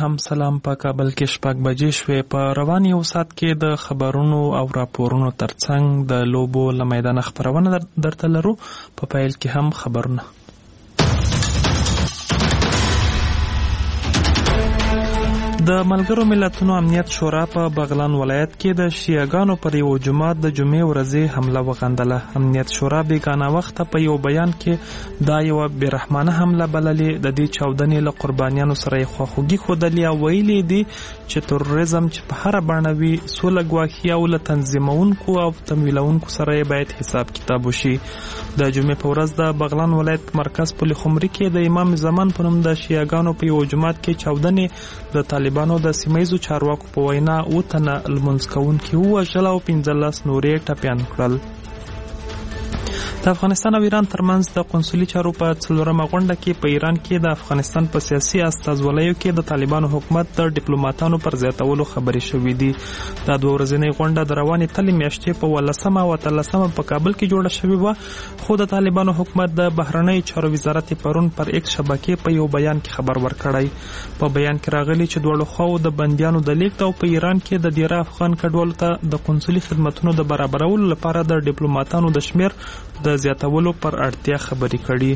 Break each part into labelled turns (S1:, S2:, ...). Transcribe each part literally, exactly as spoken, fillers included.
S1: هم سلام. په کابل کې شپږ بجې شوې. په روان یو ساعت کې د خبرونو او راپورونو ترڅنګ د لوبو له میدانه خبرونه درته لرو. په پیل کې هم خبرونه. د ملګرو ملتونو امنیت شورا په بغلان ولایت کې د شیعاګانو پر یو جماعت د جمعې ورځې حمله وغندله. امنیت شورا بیګانه وخت په یو بیان کې دا یو بیرحمانه حمله بللې. د دې چاودنې له قربانیانو سره یې خواخوږي ښودلې او ویلي دي چې تروریزم چې په هره بڼه وي سوله ګواښي او له تنظیمونکو او تمویلونکو سره یې باید حساب کتاب وشي. د جمعې په ورځ د بغلان ولایت مرکز پل خمري کې د امام زمان په نوم د شیعاګانو په یو جماعت کې چاودنې د طالبانو د سیمه‌ییزو چارواکو په وینا اووه تنه لمونځ کوونکي ووژل او پنځلس نور یې ټپیان کړل. د افغانستان او ایران ترمنځ د قونسلي چارو په څلورمه غونډه کې په ایران کې د افغانستان په سیاسي استازولیو کې د طالبانو حکومت د ډیپلوماټانو پر زیاتولو خبرې شوې دي. دا دوه ورځنۍ غونډه د روانې تلې میاشتې په ولسمه او اتلسمه په کابل کې جوړه شوې وه، خو د طالبانو حکومت د بهرنیو چارو وزارت پرون پر ایکس شبکې په یو بیان کې خبر ورکړی. په بیان کې راغلي چې دواړو خواو د بندیانو د لیږد او په ایران کې د ډیره افغان کډوالو ته د قونسلي خدمتونو د برابرولو لپاره د ډیپلوماټانو د شمیر د زیاتولو پر اړتیا خبرې کړي.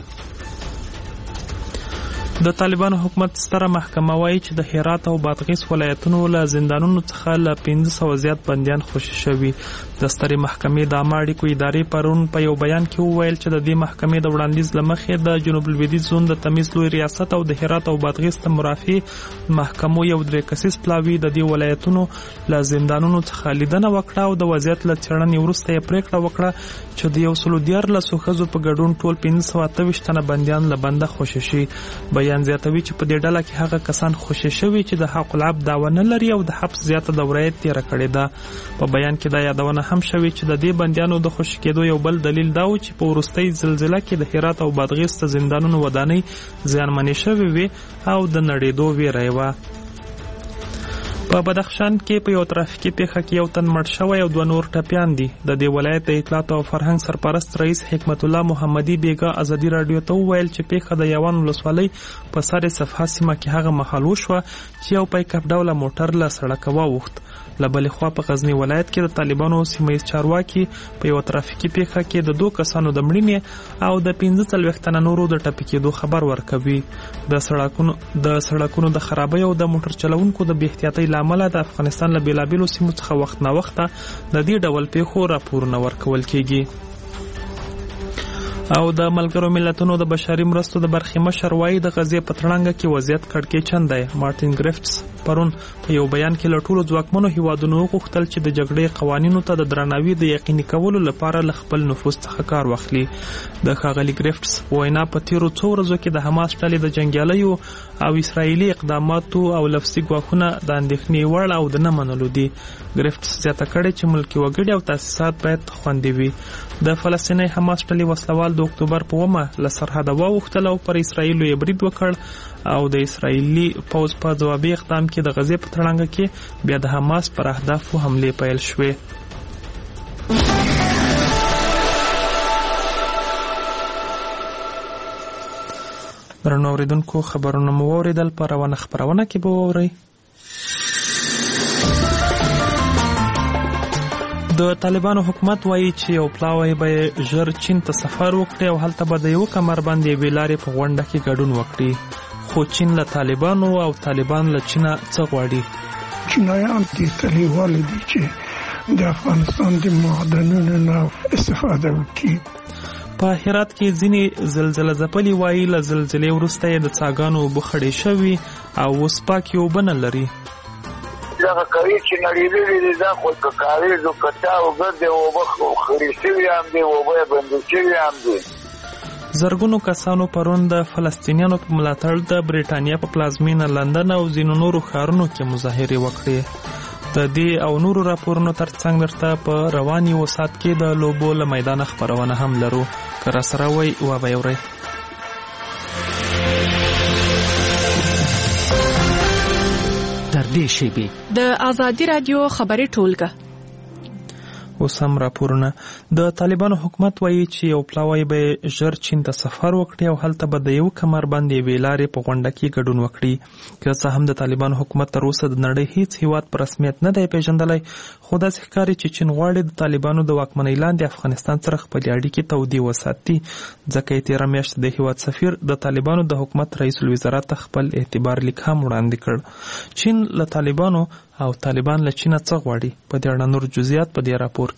S1: د طالبانو حکومت ستره محکمه وایي چې د هرات او بادغیس ولایتونو له زندانونو څخه له پنځه سوه زیات بندیان خوشي شوي. د سترې محکمې د عامه اړیکو ادارې پرون په یو بیان کې وویل چې د دې محکمې د وړاندیز له مخې د جنوب لویدیځ زون د تمیز لوی ریاست او د هرات او بادغیس د مرافع محکمو یو درې کسیز پلاوي د دې ولایتونو له زندانونو څخه لیدنه وکړه او د وضعیت له څېړنې وروسته یې پریکړه وکړه چې د یو سلو دیارلسو ښځو په ګډون ټول پنځه سوه اته ویشت تنه بندیان له بنده خوشي شي. بیان زیاتوي چې په دې ډله کې هغه کسان خوشي شوي چې د حق العبد دعوه نه لري او د حبس زیاته دوره یې تېره کړې ده. په بیان کې دا یادونه هم شوې چې د دې بندیانو د خوشي کېدو یو بل دلیل دا و چې په وروستۍ زلزله کې د هرات او بادغیس د زندانونو ودانۍ زیانمنې شوې وې او د نړېدو ویره یې وه. په بدخشان کې په یو ترافیکي پیښه کې یو تن مړ شوی او دوه نور ټپیان دي. د دې ولایت د اطلاعات او فرهنګ سرپرست رئیس حکمت الله محمدي بیګا ازادي رادیو ته وویل چې پیښه د یوان ولسوالۍ په سر صفحه سیمه کې هغه مهال وشوه چې یو پیک اپ ډوله موټر له سړکه واوښت. له بلې خوا په غزني ولایت کې د طالبانو سیمه‌ییز چارواکي په یو ترافیکي پیښه کې د دوه کسانو د مړینې او د پنځه څلوېښت تنه نورو د ټپي کېدو خبر ورکوي. د سړکونو د سړکونو د خرابۍ او د موټر چلوونکو د بې احتیاطۍ له امله د افغانستان له بېلابېلو سیمو څخه وخت نا وخته د دې ډول پیښو راپورونه ورکول کېږي. او د ملګرو ملتونو د بشري مرستو د برخې مشر وایي د غزې په تړانګه کې وضعیت کړکېچن دی. مارټین ګریفټس پرون په یو بیان کې له ټولو ځواکمنو هیوادونو وغوښتل چې د جګړې قوانینو ته د درناوي د یقیني کولو لپاره له خپل نفوذ څخه کار واخلي. د ښاغلي ګریفټس وینا په تیرو څو ورځو کې د حماس ډلې د جنګیالیو او اسرائیلي اقداماتو او لفظي ګواښونه د اندېښنې وړ او د نه منلو دي. ګریفټس زیاته کړې چې ملکي وګړي او تاسیسات باید خوندي وي. د فلسطیني حماس ډلې وسلوال د اکتوبر په اوومه له سرحده واوښتل او پر اسرائیلو یې برید وکړ او د اسرائیلي پوځ په ځوابي اقدام کې د غزې په تړانګه کې بیا د حماس پر اهدافو حملې پیل شوې. درنو اوریدونکو خبرونه مو واورېدل. په روانه خپرونه کې به واورئ د طالبانو حکومت وایي چې یو پلاوی به ژر چین ته سفر وکړي او هلته به د یوه کمر باندې یوې لارې په غونډه کې ګډون وکړي. خو چین له طالبانو او طالبان له چینه څه غواړي؟
S2: چینایان تیتلی والی دي چې د افغانستان د معدنونو نه استفاده وکړي.
S1: په هرات کې ځینې زلزله ځپلي وایي له زلزلې وروسته یې د څاګانو اوبه خړې شوي او اوس پاکې اوبه نه لري.
S3: دغه کوي چې نړېدلې دي دا خو که کاریز او که چا اوبه د اوبه خړې شوي هم دي، اوبه یې بندې شوي هم دي.
S1: زرګونو کسانو پرون د فلسطینیانو په ملاتړ د بریټانیا په پلازمینه لندن او ځینو نورو ښارونو کې مظاهرې وکړې. د دې او نورو راپورونو ترڅنګ درته په روان یو ساعت کې د لوبو له میدانه خپرونه هم لرو. که راسره وئ وبه یې اورئ.
S4: در دې شیبې د ازادي رادیو خبري ټولګه
S1: اوس هم راپورونه. د طالبانو حکومت وایي چې یو پلاوی به ژر چین ته سفر وکړي او هلته به د یو کمربند یوې لارې په غونډه کې ګډون وکړي. که څه هم د طالبانو حکومت تر اوسه د نړۍ هیڅ هیواد په رسمیت نه دی پیژندلی، خو داسې ښکاري چې چین غواړي د طالبانو د واکمنۍ لاندې افغانستان سره خپلې اړیکې تودې وساتي. ځکه یې تېره میاشت د هیواد سفیر د طالبانو د حکومت رئیس الوزرا ته خپل اعتبار لیک هم وړاندې کړ. چین له طالبانو او طالبان له چینه څه غواړي؟ په دې اړه نور جزئیات په دې راپور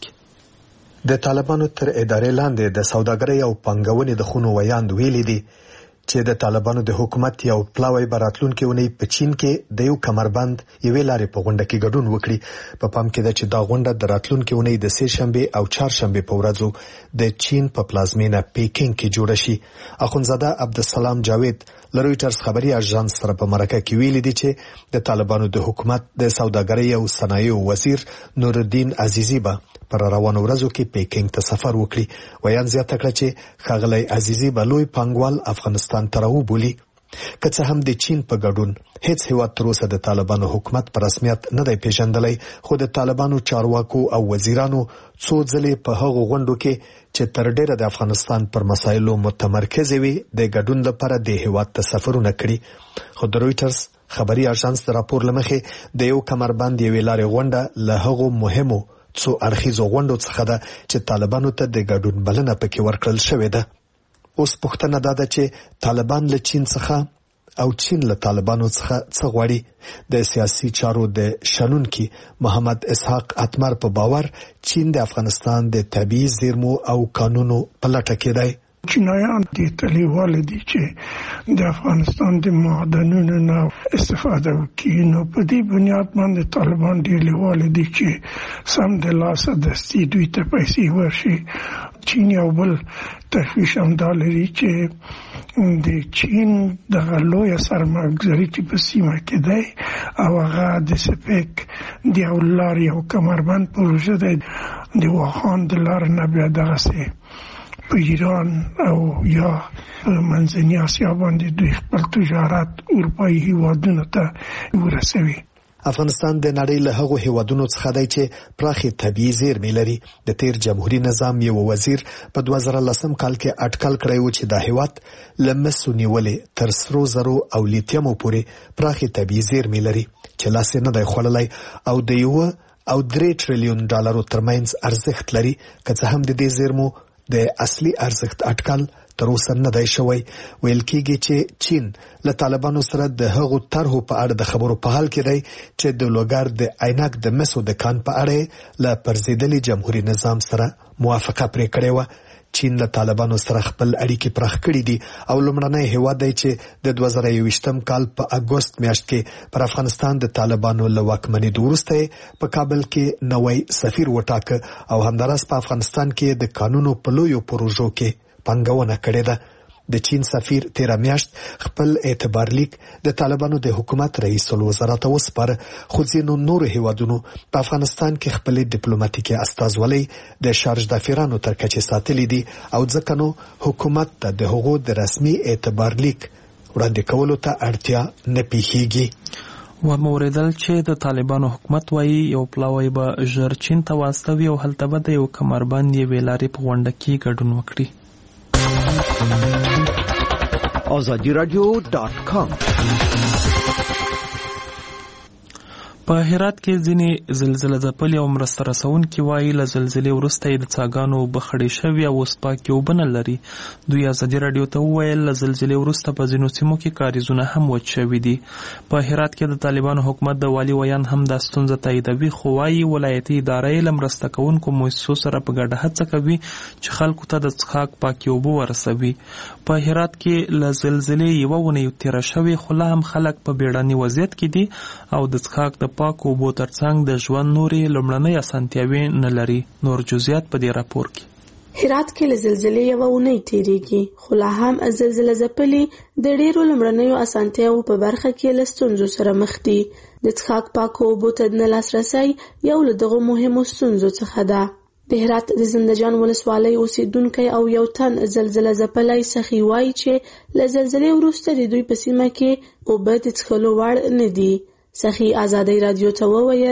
S1: کې.
S4: د طالبانو تر ادارې لاندې د سوداګرۍ او پانګونې د خونو ویاند ویلي دي چې د طالبانو د حکومت یو پلاوی براتلونکي ونی په چین کې د یو کمربند یوې لارې په غونډه کې ګډون وکړي. په پام کې ده چې دا غونډه د راتلونکي ونی د سه شنبه او چهار شنبه په ورځو د چین په پلازمینه پیکینګ کې جوړه شي. اخونزاده عبدالسلام جاوید له رویټرز خبري اژانس سره په مرکه کې ویلي دي چې د طالبانو د حکومت د سوداګرۍ او صنایعو وزیر نورالدین عزیزی به پر روانو ورځو کې پیکینګ ته سفر وکړي. ویان زیاته کړه چې ښاغلی عزیزی به لوی پانګوال افغانستان ته راوبولي. که څه هم د چین په ګډون هیڅ هیواد تر اوسه د طالبانو حکومت په رسمیت نه دی پیژندلی، خو د طالبانو چارواکو او وزیرانو څو ځلې په هغو غونډو کې چې تر ډیره د افغانستان پر مسایلو متمرکز وي د ګډون لپاره د هیواد ته سفرونه کړي. خو د رویټرز خبري اژانس د راپور لمخې د یو کمربند یوې لارې غونډه له هغو مهمو څو اړخیزو غونډو څخه ده چې طالبانو ته د ګډون بلنه پکې ورکړل شوې ده. اوس پوښتنه دا ده چې طالبان له چین څخه او چین له طالبانو څخه څه غواړي. د سیاسي چارو د شنونکي محمد اسحاق اتمر په باور چین د افغانستان د طبیعي زیرمو او کانونو په لټه کې دی.
S2: چینایان دې تلیواله دي چې د افغانستان د معدنونو نه استفاده وکړي، نو په دې بنیاد باندې طالبان دې لیواله دي چې سم د لاسه دستي دوی ته پیسې ورشي. چین یو بل تشویش هم دا لري چې د چین دغه لویه سرمایه‌ګذاري چې په سیمه کې دی او هغه د سپیک د یو لارې او کمربند پروژه دی، د واخان د لارې نه بیا دغسې په ایران او یا منځني اسیا باندې دوی خپل تجارت اروپایي هیوادونو ته ورسوي.
S4: افغانستان د نړۍ له هغو هیوادونو څخه دی چې پراخې طبیعي زیرمې لري. د تیر جمهوریت نظام یو وزیر په دوه زره لسم کال کې اټکل کړی و چې د هیواد له مسو نیولې تر سرو زرو او لیتیمو پورې پراخې طبیعي زیرمې لري چې لاس یې نه دی خوړلی او د یو او درې ټریلیون ډالرو ترمنځ ارزښت لري. که څه هم د دې زیرمو د اصلي ارزښت اټکل تر اوسه نه دی شوی. ویل کېږي چې چین له طالبانو سره د هغو طرحو په اړه د خبرو په حال کې دی چې د لوګر د عینک د مسو د کان په اړه له پرځېدلي جمهوریت نظام سره موافقه پرې کړې وه. چین له طالبانو سره خپل اړیکې پراخ کړي دي او لومړنی هیواد دی چې د دوه زره یوویشتم کال په اګوست میاشت کې پر افغانستان د طالبانو له واکمنېدو وروسته په کابل کې نوی سفیر وټاکه او همداراز په افغانستان کې د قانونو په لویو پروژو کې پانګونه کړې ده. د چین سفیر تیره میاشت خپل اعتبار لیک د طالبانو د حکومت رئیس الوزرا ته وسپاره، خو ځینو نورو هیوادونو په افغانستان کې خپل ډیپلوماټیکي استازولۍ د شارج دافیرانو تر کچې ساتلي دي او ځکه نو حکومت ته د هغو د رسمي اعتبار لیک وړاندې کولو ته اړتیا نه پیښیږي.
S1: و موریدل چې د طالبانو حکومت وایي یو پلاوی به ژر چین ته واستوي او هلته به د یو کمربند یوې لارې په غونډه کې ګډون وکړي.
S5: آزادی رادیو ډاٹ کام.
S1: په هرات کې ځینې زلزله ځپلي او مرسته رسونکي وایي له زلزلې وروسته یې د څاګانو اوبه خړې شوي او اوس پاکې اوبه نه لري. دوی ازادي راډیو ته وویل له زلزلې وروسته په ځینو سیمو کې کاریزونه هم وچ شوي دي. په هرات کې د طالبانو حکومت د والي ویان هم دا ستونزه تاییدوي، خو وایي ولایتي ادارې له مرسته کوونکو مؤسسو سره په ګډه هڅه کوي چې خلکو ته د څښاک پاکې اوبه ورسوي. په هرات کې له زلزلې یوه اونۍ تېره شوې، خو لا هم خلک په بیړني وضعیت کې دي او د څښاک د پاکو اوبو ترڅنګ د ژوند نورې لومړنۍ اسانتیاوې نه لري. نور جزئیات په دې راپور کې.
S6: هرات کې له زلزلې یوه اونۍ تېرېږي، خو لا هم زلزله ځپلي د ډېرو لومړنیو اسانتیاوو په برخه کې له ستونزو سره مخ دي. د څښاک پاکو اوبو ته د نه لاسرسی یو له دغو مهمو ستونزو څخه ده. د هرات د زندهجان ولسوالۍ اوسیدونکی او یو تن زلزله ځپلی سخي وایي چې له زلزلې وروسته د دوی په سیمه کې اوبه د څښلو وړ نه دي. سخي آزادۍ رادیو ته وویل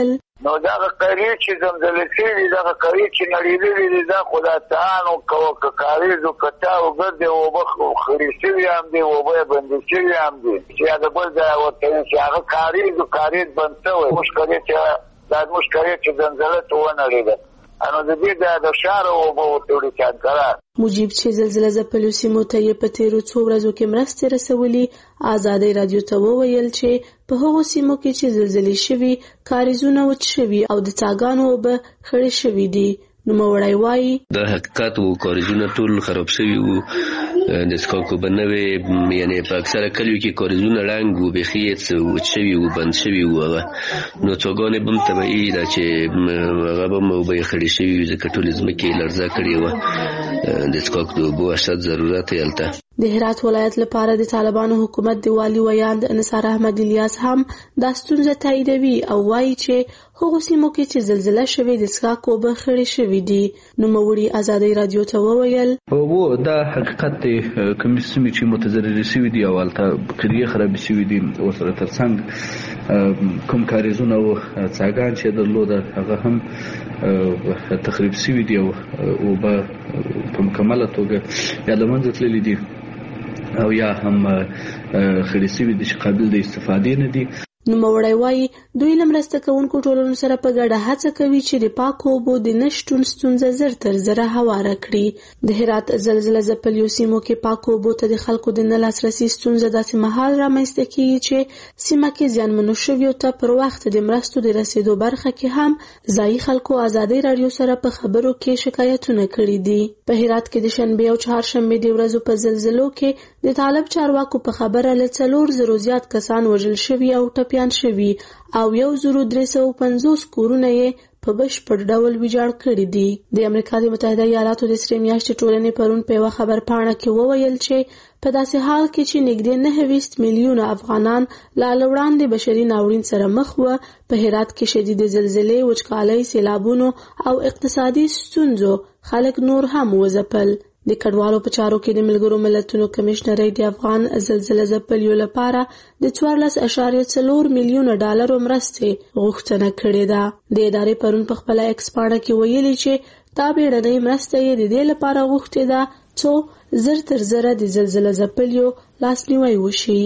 S3: نو دا قری چې زمزله شوي دغه قری چې نړېدلي دي دا خو دا تان او کاریز او کتا او ګرد او اوبه خړې شوي هم دي اوبه یې بندې شوي هم دي چې هغه بل ځای ورته چې هغه کاریز او کاریز بند شوی موږ کړی چې دا موږ کړی چې زمزله ته ونړېده انو د دې د ښار اوبه ورته وړي چې انکاره
S6: مجیب چې زلزله ځپلو سیمو ته یې په تیرو څو ورځو کې مرستې رسولي ازادۍ راډیو ته وویل چې په هغو سیمو کې چې زلزلې شوي کاریزونه وچ شوي او د څاګانو اوبه خړې شوي دي. نوموړی وایي
S7: دا حقیقت وو کاریزونه ټول خراب شوي وو د څښاک اوبه نه وې یعنې په اکثره کلیو کې کاریزونه ړنګ وو بیخي یې وچ شوي وو بند شوي وو هغه نو څاګانې به هم طبیعي ده چې هغه به هم اوبه یې خړې شوي وي ځکه ټولې ځمکې یې لړزه کړې وه د څښاک د اوبو اشد ضرورت یې هلته.
S6: د هرات ولایت لپاره د طالبانو حکومت د والي ویاند نثار احمد الیاس هم دا ستونزه تاییدوي او وایي چې هغو سیمو کې چې زلزله شوې د څښاک اوبه خړې شوي دي. نوموړي ازادۍ راډیو ته وویل
S8: هو دا حقیقت دی کومې سیمې چې متضررې شوي دي او هلته قریې خرابې شوي دي ورسره تر څنګ کوم کاریزونه او څاګان چې یې درلوده هغه هم تخریب شوي دي او اوبه په مکمله توګه یا له منځه تللي دي او یا هم خړې شوي دي چې قابل د استفادې نه دي.
S6: نوموړی وایي دوی له مرسته کوونکو ټولنو سره په ګډه هڅه کوي چې د پاکو اوبو د نشتون ستونزه زر تر زره هواره کړي. د هرات زلزله ځپلو سیمو کې پاکو اوبو ته د خلکو د نه لاسرسي ستونزه داسې مهال رامنځته کیږي چې سیمه کې زیانمنو شویو ته پر وخت د مرستو د رسیدو برخه کې هم ځایي خلکو ازادۍ راډیو سره په خبرو کې شکایتونه کړي دي. په هرات کې د شنبې او چهارشنبې د ورځو په زلزلو کې د طالب چارواکو په خبره له څلور زرو زیات کسان وژل شوي او ټپیان شوي او یو زرو درې سوه پنځوس کورونه یې په بشپړ ډول ویجاړ کړي دي. د امریکا د متحده ایالاتو د سرې میاشتې ټولنې پرون په یوه خبرپاڼه کې وویل چې په داسې حال کې چې نږدې نهه ویشت میلیونه افغانان لا له وړاندې بشري ناورین سره مخ وه په هرات کې شدیدې زلزلې وچکالۍ سیلابونو او اقتصادي ستونزو خلک نور هم وځپل. د کډوالو په چارو کې د ملګرو ملتونو کمشنرۍ د افغان زلزله ځپلیو لپاره د څوارلس اعشاریه څلور میلیونه ډالرو مرستې غوښتنه کړې ده. د ادارې پرون په خپله ایکس پاڼه کې ویلي چې دا بیړنۍ مرسته یې د دې لپاره غوښتې ده څو زر تر زره د زلزله ځپلیو لاسنیوی وشي.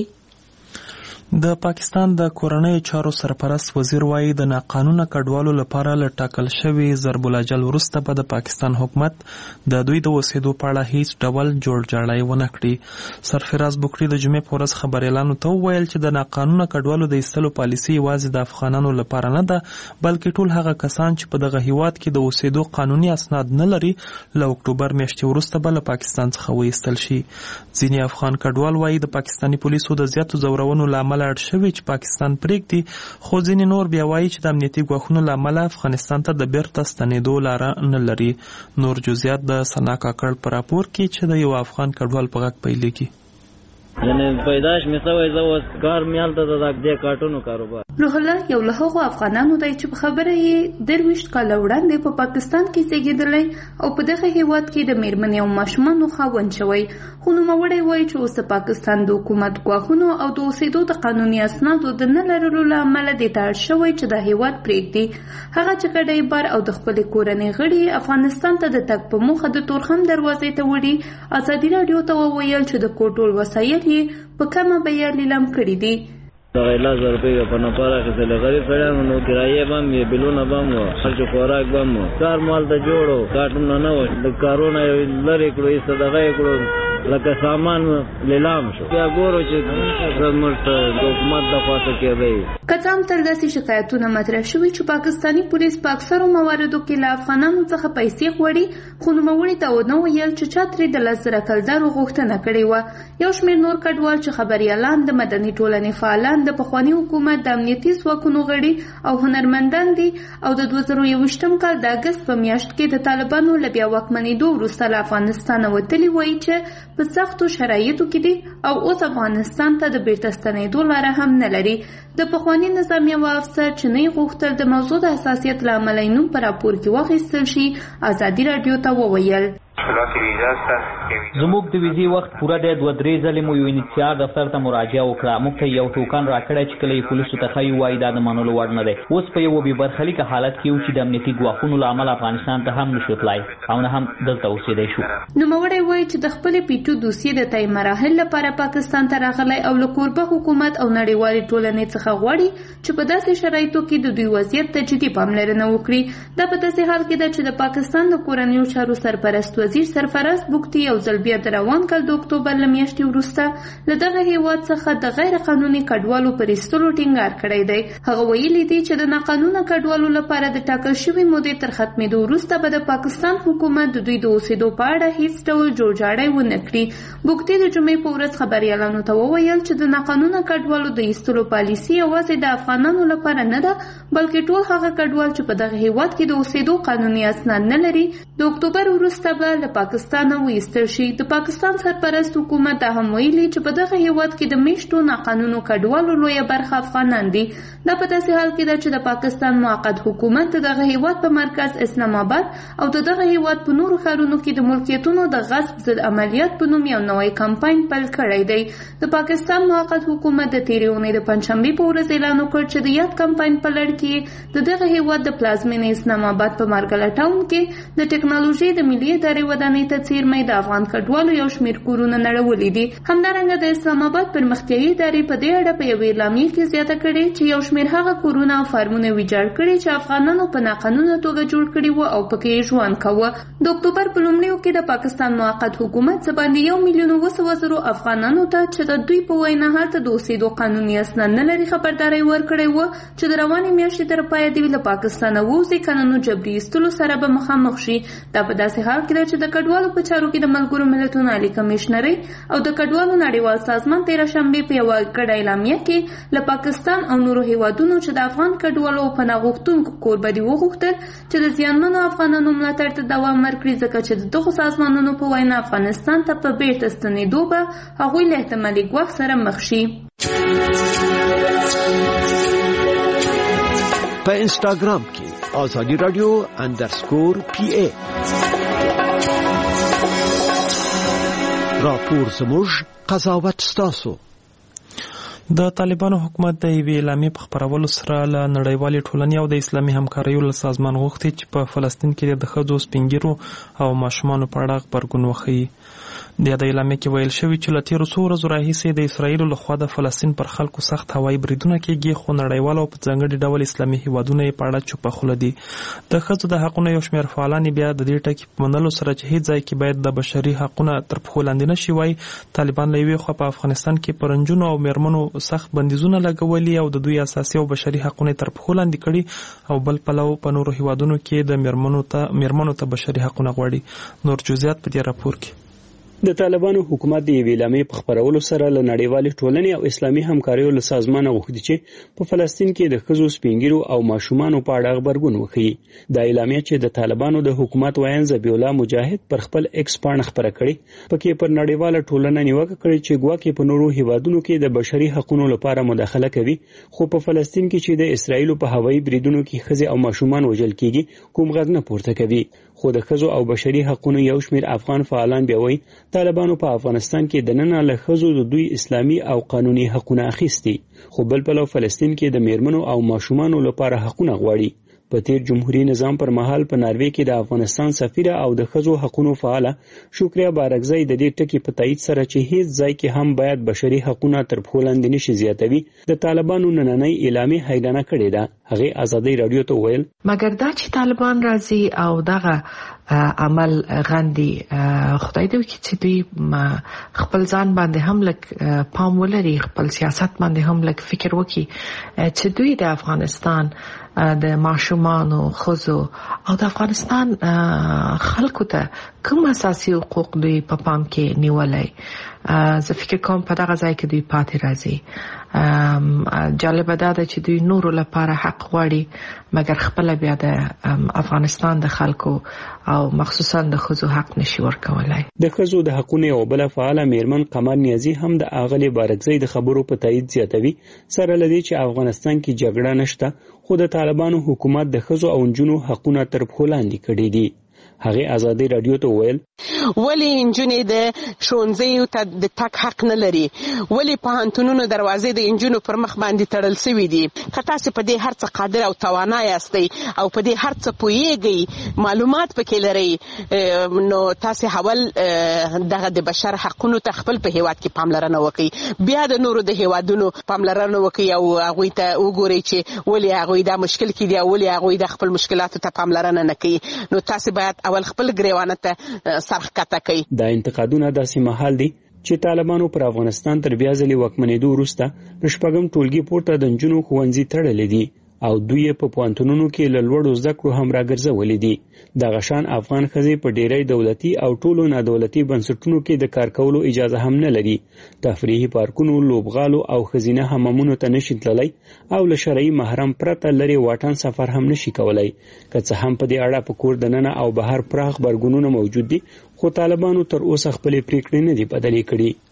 S1: د پاکستان د کورنۍ چارو سرپرست وزیر وایي د ناقانونه کډوالو لپاره له ټاکل شوي ضرب الاجل وروسته به د پاکستان حکومت د دوی د اوسېدو په اړه هیڅ ډول جوړجاړی ونه کړي. سرفراز بکري د جمعې په ورځ خبریالانو ته وویل چې د ناقانونه کډوالو د ایستلو پالیسي یوازې د افغانانو لپاره نه ده بلکې ټول هغه کسان چې په دغه هیواد کې د اوسېدو قانوني اسناد نه لري له اکتوبر میاشتې وروسته به له پاکستان څخه وایستل شي. ځینې افغان کډوال وایي د پاکستاني پولیسو د زیاتو ځورونو له امله اړ شوي چې پاکستان پرېږدي خو ځینې نور بیا وایي چې د امنیتي ګواښونو له امله افغانستان ته د بیرته ستنېدو لاره نه لري. نور جزئیات د ثنا کاکړ په راپور کې چې د یو افغان کډوال په غږ پیلېږي.
S9: یعنی پیدائش می سوی زه اوس کار مې هلته د دې کارټونو کاروبار.
S10: روح الله یو له هغو افغانانو دی چې په خبره یې درویشت کاله وړاندې په پاکستان کې زیږېدلی او په دغه هیواد کې د میرمنې او ماشومانو خاوند شوی خو نوموړی وایي چې اوس د پاکستان د حکومت ګواښونو او د اوسېدو د قانوني اسنادو د نه لرلو له امله دې ته اړ شوی چې د هیواد پرېږدي. هغه چې ګډی بار او د خپلې کورنۍ غړي افغانستان ته د تګ په موخه د تورخم دروازې ته وړي. ازادي راډیو ته وویل چې د کور ټول وسایل په کمه بیه لیلام کړي دي.
S9: دغه لس زره روپۍ په نفر اخیستل غریب سړیانو نو کرایې به هم وي بلونه به هم وه خرچ خوراک به هم وه کار مال ته جوړ و کارټونه نه وه د کارونه لرې کړو ایسته دغه یې کړو لکه سامان لیلام شو بیا ګورو چې زموږ د حکومت دخوا څه کېدی.
S10: که څه هم تر داسې شکایتونه مطرح شوي چې پاکستاني پولیس په اکثرو مواردو کې له افغانانو څخه پیسې غواړي خو نوموړي ته ونه ویل چې چا ترې د لس زره کلدارو غوښتنه کړې وه. یو شمېر نور کډوال چې خبریالان د مدني ټولنې فعالان د پخواني حکومت د امنیتي ځواکونو غړي او هنرمندان دي او د دوه زره یوویشتم کال د اګست په میاشت کې د طالبانو له بیا واکمنېدو وروسته له افغانستانه وتلي وایي چې په سختو شرایطو کې دي او اوس افغانستان ته د بیرته ستنېدو لاره هم نه لري. د پخواني نظام یو افسر چې نه یې غوښتل د موضوع د حساسیت له امله یې نوم په راپور کې واخیستل شي ازادي راډیو ته وویل.
S11: زموږ د ویزې وخت پوره دی. دوه درې ځلې مو یو انتظار دفتر ته مراجعه وکړه. موږ ته یو ټوکن راکړی چې کله یې پولیسو ته ښیو وایي دا د منلو وړ نه دی. اوس په یو بې برخلیکه حالت کې یو چې د امنیتي ګواښونو له امله افغانستان ته هم نشو تلای او نه هم دلته اوسېدی شو.
S10: نوموړی وایي چې د خپلې پیټو دوسیې د تای مراحل لپاره پاکستان ته راغلی او له کوربه حکومت او نړیوالې ټولنې څخه غواړي چې په داسې شرایطو کې د دوی وضعیت ته جدي پاملرنه وکړي. دا په داسې حال کې ده چې د پاکستان د کورنیو چارو سرپرست وزیر سرفراز بوکتي یو ځل بیا د روان کال د اکتوبر له میاشتې وروسته له دغه هیواد څخه د غیر قانوني کډوالو پر ایستلو ټینګار کړی دی. هغه ویلي دی چې د ناقانونه کډوالو لپاره د ټاکل شوې مودې تر ختمېدو وروسته به د پاکستان حکومت د دوی د اوسېدو په اړه هیڅ ډول جوړجاړی ونه کړي. بوکتي د جمعې په ورځ خبریالانو ته وویل چې د ناقانونه کډوالو د ایستلو پالیسي یوازې د افغانانو لپاره نه ده بلکې ټول هغه کډوال چې په دغه هیواد کې د اوسېدو قانوني اسناد نه لري د اکتوبر وروسته به له پاکستانه وایستل شي. د پاکستان سرپرست حکومت دا هم ویلي چې په دغه هیواد کې د میشتو ناقانونو کډوالو لویه برخه افغانان دي. دا په داسې حال کې ده چې د پاکستان موقت حکومت د دغه هیواد په مرکز اسلام آباد او د دغه هیواد په نورو ښارونو کې د ملکیتونو د غصب ضد عملیات په نوم یو نوی کمپاین پیل کړی دی. د پاکستان موقت حکومت د تېرې اونۍ د پنجشنبې په ورځ اعلان وکړ چې د یاد کمپاین په لړ کې د دغه هیواد د پلازمینې اسلام آباد په مارګله ټاون کې د ټکنالوژي د ملي ادارې ودانۍ ته څیرمه د افغان کډوالو یو شمېر کورونه نړولي دي. همدارنګه د اسلام آباد پرمختیایي ادارې په دې اړه په یوې اعلامیې کې زیاته کړې چې یو شمېر هغه کورونه او فارمونه ویجاړ کړي چې افغانانو په ناقانونه توګه جوړ کړي وو او پکې ژوند کاوه. د اکتوبر په لومړیو کې د پاکستان موقت حکومت څه باندې یو میلیون اوه سوه زرو افغانانو ته چې د دوی په وینا هلته د اوسېدو قانوني اسناد نه لري خبرداری ورکړی وه چې د روانې میاشتې تر پایه دوی له پاکستانه ووځي کنه نو جبري ایستلو سره به مخامخ شي. دا په داسې حال کې ده چې د کډوالو په چارو کې د ملګرو ملتونو عالي کمیشنرۍ او د کډوالو نړیوال سازمان تېره شنبې په یوه ګډه اعلامیه کې له پاکستان او نورو هیوادونو چې د افغان کډوالو او پناه غوښتونکو کوربه دي وغوښتل چې د زیانمنو افغانانو ملاتړ ته دوام ورکړي ځکه چې د دغو سازمانونو په وینا افغانستان ته په بیرته ستنېدو به هغوی له احتمالي ګواښ سره مخ شي.
S5: په انسټاګرام کې آزادي رادیو انډرسکور پی ای راپور زموږ قضاوت ستاسو.
S1: د طالبانو حکومت د یوې اعلامیې په خپرولو سره له نړیوالې ټولنې او د اسلامي همکاریو له سازمان غوښتي چې په فلسطین کې د ښځو سپین ږیرو او ماشومانو په اړه غبرګون وښیي. د یادې اعلامیې کې ویل شوي چې له تېرو څو ورځو راهیسې د اسرایلو لخوا د فلسطین پر خلکو سخت هوایي بریدونه کېږي خو نړیوال او په ځانګړي ډول اسلامي هیوادونه یې په اړه چوپه خوله دي. د ښځو د حقونو یو شمېر فعالان بیا د دې ټکي په منلو سره چې هېڅ ځای کې باید د بشري حقونه تر پښو لاندې نه شي وایي طالبان له یوې خوا په افغانستان کې پر نجونو او میرمنو سخت بندیزونه لګولي او د دوی اساسي او بشري حقونه تر پښو لاندې کړي او بل پلو په نورو هیوادونو کې د میرمنو ته میرمنو ته بشري حقونه غواړي. نور جزئیات په دې راپور کې.
S12: د طالبانو حکومت د یوې اعلامیې په خپرولو سره له نړیوالې ټولنې او اسلامي همکاریو له سازمانه غوښتي چې په فلسطین کې د ښځو سپین ږیرو او ماشومانو په اړه غبرګون وښیي. دا اعلامیه چې د طالبانو د حکومت وایي ذبیح الله مجاهد پر خپل ایکس پاڼه خپره کړې پکې پر نړیواله ټولنه نیوکه کړې چې ګواکې په نورو هیوادونو کې د بشري حقوقو لپاره مداخله کوي خو په فلسطین کې چې د اسرایلو په هوایي بریدونو کې ښځې او ماشومان وژل کېږي کوم غږ نه پورته کوي. خو د ښځو او بشري حقوقو یو شمېر افغان فعالان بیا وایي طالبانو په افغانستان کې د نن له ښځو د دوی اسلامي او قانوني حقوقونه اخیستي خو بل پلو فلسطین کې د میرمنو او ماشومانو لپاره حقوقونه غواړي. په تیر جمهوریت نظام پر مهال په ناروې کې د افغانستان سفیره او د ښځو حقوقو فعاله شکریا بارکزی د دې ټکي په تایید سره چې هیڅ ځای کې هم باید بشري حقوقونه تر پښو لاندې نشي زیاتوي د طالبانو نننۍ اعلامیه حیرانه کړې ده. هغه آزادۍ رادیو ته ویل
S13: مګر دا چې طالبان راځي او دغه عمل غندي خدای دې وکړي چې دوی خپل ځان باندې هم لک پام ولري خپل سیاست باندې هم لک فکر وکړي چې دوی د افغانستان د ماشومانو خزو او د افغانستان خلکو ته کوم اساسي حقوق دوی په پا پام کې نیولای. زه فکر کوم په دغه ځای کې دوی پاتې راځي. جالب ده چې دوی نورو لپاره حق غواړي مګر خپل بیا د افغانستان د خلکو او مخصوصا د خزو حق نشي ورکولای.
S12: د خزو د حقونو او بل فعال میرمن قمر نیازی هم د اغلی بارکزی د خبرو په تایید زیاتوي سره لدی چې افغانستان کې جګړه نشته خو د طالبانو حکومت د خزو او نجونو حقونه تر پښو لاندې کړي دي. هغه ازادي رادیو ته ویل
S14: ولی انجونې د ښوونځیو ته د تک حق نه لري، ولی پوهنتونونو دروازې د انجونو پر مخ باندې تړل سوي دي. که تاسو په دې هر څه قادر او توانا یاستئ او په دې هر څه پوهیږئ، معلومات پکې لرئ، نو تاسو حول دغه د بشر حقونو ته خپل په هیواد کې پاملرنه وکړئ، بیا د نورو د هیوادونو پاملرنه وکړئ او هغوی ته وګورئ چې ولې هغوی دا مشکل کې دي او ولې هغوی د خپل مشکلاتو ته پاملرنه نه کوي. نو تاسو باید اول خپل ګریوانه ته سرښکته کوي.
S12: دا انتقادونه داسې مهال دي چې طالبانو پر افغانستان تر بیا ځلې واکمنېدو وروسته د شپږم ټولګي پورته د نجونو ښوونځي تړلي دي او دوی په پوهنتونونو کې له لوړو زده کړو هم راګرځولي دي. دغه شان افغان ښځې په ډیری دولتي او ټولو نادولتي بنسټونو کې د کار کولو اجازه هم نه لري. تفریحي پارکونو، لوبغالو او ښځینه حمامونو ته نشي تللی او له شرعي محرم پرته لرې واټن سفر هم نشي کولی. که څه هم په دې اړه په کور دننه او بهر پراخ غبرګونونه موجود دي، خو طالبانو تر اوسه خپلې پریکړې نه دي بدلې کړي.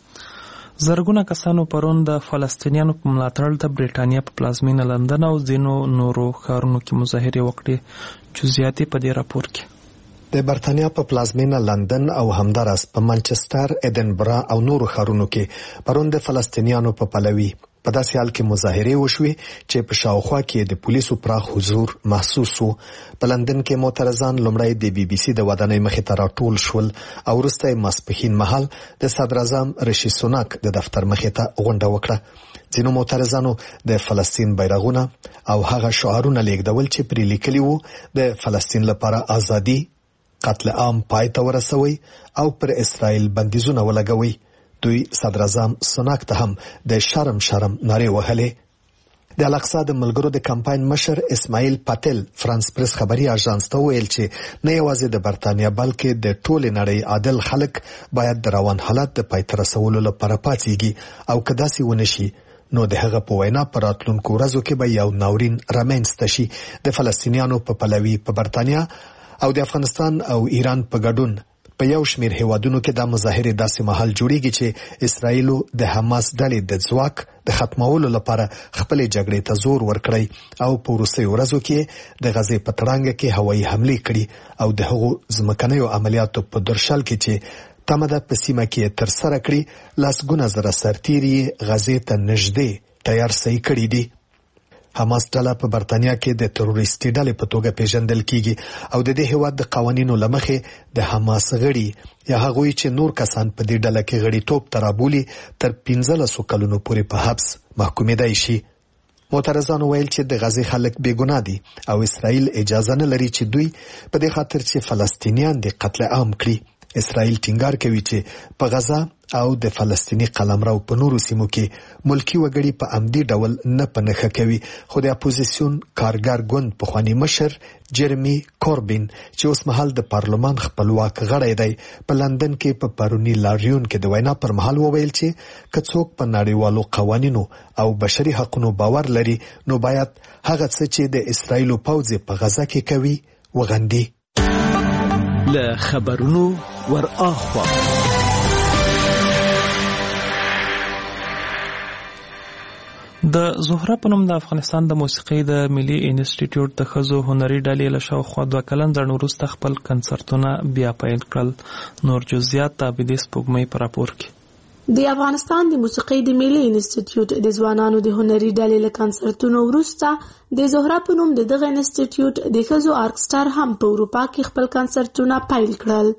S1: زرګونه کسانو پرون د فلسطینیانو په ملاتړ د بریټانیا په پلازمینه لندن او ځینو نورو ښارونو کې مظاهرې وکړې. جزئیات په دې راپور کې.
S4: د برتانیا په پلازمینه لندن او همداراز په منچستر، ایدنبرا او نورو ښارونو کې پرون د فلسطینیانو په پلوي په داسې حال کې مظاهرې وشوې چې په شاوخوا کې د پولیسو پراخ حضور محسوس و. په لندن کې معترضان لومړی د بي بي سي د ودانۍ مخې ته راټول شول او وروسته یې ماسپښین مهال د صدراعظم رشي سوناک د دفتر مخې ته غونډه وکړه. ځینو معترضانو د فلسطین بیرغونه او هغه شعارونه لیږدول چې پرې لیکلي وو د فلسطین لپاره ازادي، قتل عام پای ته ورسوي او پر اسرائیل بندیزونه ولګوي. دوی صدراعظم سوناک ته هم د شرم شرم نارې وهلې. د الاقصا د ملګرو د کمپاین مشر اسماعیل پاتل فرانس پریس خبري اژانس ته ویل چې نه یوازې د برتانیا بلکې د ټولې نړۍ عادل خلک باید د روان حالت د پای ته رسولو لپاره پاتېږي او که داسې ونه شي نو د هغه په وینا په راتلونکو ورځو کې به یو ناورین رامنځته شي. د فلسطینیانو په پلوي په برتانیا او د افغانستان او ایران په ګډون په یو شمیر هیوادونو کې دا مظاهرې داسې مهال جوړیږي چې اسرائیل د حماس ډلې د ځواک د ختمولو لپاره خپل جګړې ته زور ورکړي او په وروستیو ورځو کې د غزې په تړانګه کې هوایي حملې کړي او د هغو ځمکنیو عملیاتو په درشل کې چې تمه ده په سیمه کې تر سره کړي لسګونه زره سرتیري غزې ته نږدې تیار صحیح کړي دي. حماس ډله په برتانیا کې د تروریستي ډلې په توګه پیژندل کیږي او د دې هیواد د قوانینو لمخې د حماس غړي یا هغوی چې نور کسان په دې ډله کې غړیتوب ترابولي تر پنځلسو کلونو پورې په حبس محکومېدای شي. معترضانو ویل چې د غزې خلک بې ګناه دي او اسرائیل اجازه نه لري چې دوی په دې خاطر چې فلسطینیان د قتل عام کړي. اسرائیل ټینګار کوي چې په غزا او د فلسطینی قلمرو په نورو سیمو کې ملکی وګړي په عمدي ډول نه پنهخه کوي. خو د اپوزیسیون کارګر ګوند پخوانی مشر جرمی کوربین چې اوس مهال د پارلمان خپلواک غړی دی په لندن کې په پرونی لاریون کې د وینا پر مهال وویل چې که څوک په نړیوالو قوانینو او بشري حقوقو باور لري نو باید هغه څه چې د اسرائیل پوځ په غزا کې کوي وغندي.
S5: له خبرونو ور اخوا
S1: د زهره په نوم د افغانستان د موسیقۍ د ملي انسټیټیوټ د ښځو هنري ډلې له شاوخوا دوه کلن ځنډ وروسته خپل کنسرتونه بیا پیل کړل. نور جزئیات د عابدې سپوږمۍ په راپور کې.
S6: د افغانستان د موسیقۍ د ملي انسټیټیوټ د ځوانانو د هنري ډلې له کنسرتونو وروسته د زهره په نوم د دغه انسټیټیوټ د ښځو ارکسټر هم په اروپا کې خپل کنسرتونه پیل کړل.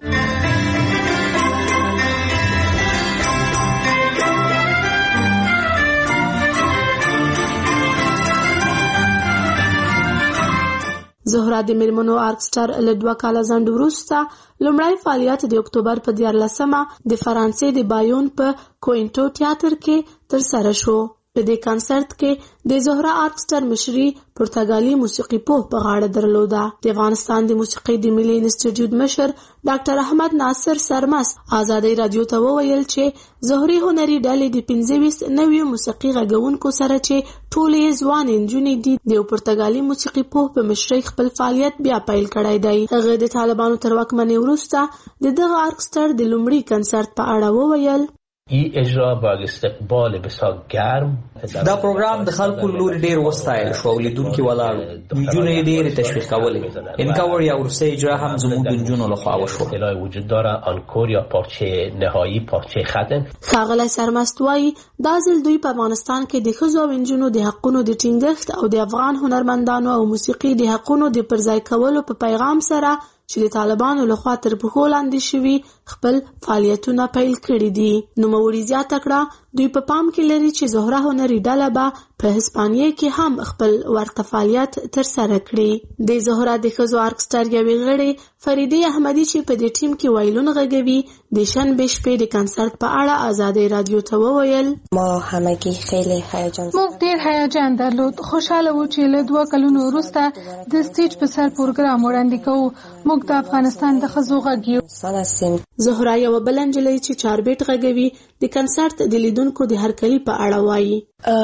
S6: زهره د میرمنو ارکسټر له دوه کاله ځنډ وروسته لومړی فعالیت د اکتوبر په دیارلسمه د فرانسې د بایون په کوینټو تیاتر کې ترسره شو. په دې کنسرت کې د زهره ارکسټر مشري پرتګالي موسیقي پوه په غاړه درلوده. د افغانستان د موسیقۍ د ملي انسټیټیوټ مشر ډاکټر احمد ناصر سرمس ازادۍ رادیو ته وویل چې زهري هنري ډلې د پنځه ویشت نویو موسیقي غږونکو سره چې ټولې ځوان نجونې دي د یو پرتګالي موسیقي پوه په مشرۍ خپل فعالیت بیا پیل کړی دی. هغه د طالبانو تر واکمنۍ وروسته د دغه ارکسټر د لومړي کنسرت په اړه وویل.
S15: این اجرا با استقبال بسیار گرم.
S11: دا پروګرام د خلکو لوري ډیر وستایل شو او لیدونکو ولاړ نجونې ډیر تشویق کولې. انکاور یا ورسې اجرا هم زموږ د نجونو لخوا وشو.
S15: اطلاع وجود داره آنکور یا پارچه نهایی پارچه ختم.
S6: ښاغلی سرمست وایي دا ځل دوی په افغانستان کې د ښځو او نجونو د حقونو د ټینګښت او د افغان هنرمندانو او موسیقي د حقونو د پرځای کولو په پیغام سره چې د طالبانو لخوا تر پښو لاندې شوي خپل فعالیتونه پیل کړي دي. نوموړي زیاته کړه دوی په پام کې لري چې زهره هنري ډله به په هسپانیې کې هم خپل ورته فعالیت ترسره کړي. د زهره د ښځو ارکسټر یوې غړې فریدې احمدي چې په دې ټیم کې وایلون غږوي د شنبې شپې د کنسرت په اړه ازادۍ رادیو ته وویل
S16: ما همگی خیلی هیجان
S17: موږ ډېر هیجان درلود. خوشحاله وو چې له دوه کلونو وروسته د سټیج په سر پروګرام وړاندې کوو. موږ د افغانستان د ښځو غږ یو.
S6: زهره یوه بله نجلۍ چې چاربیټ غږوي د کنسرت د لیدونکو د هرکلي په اړه وایي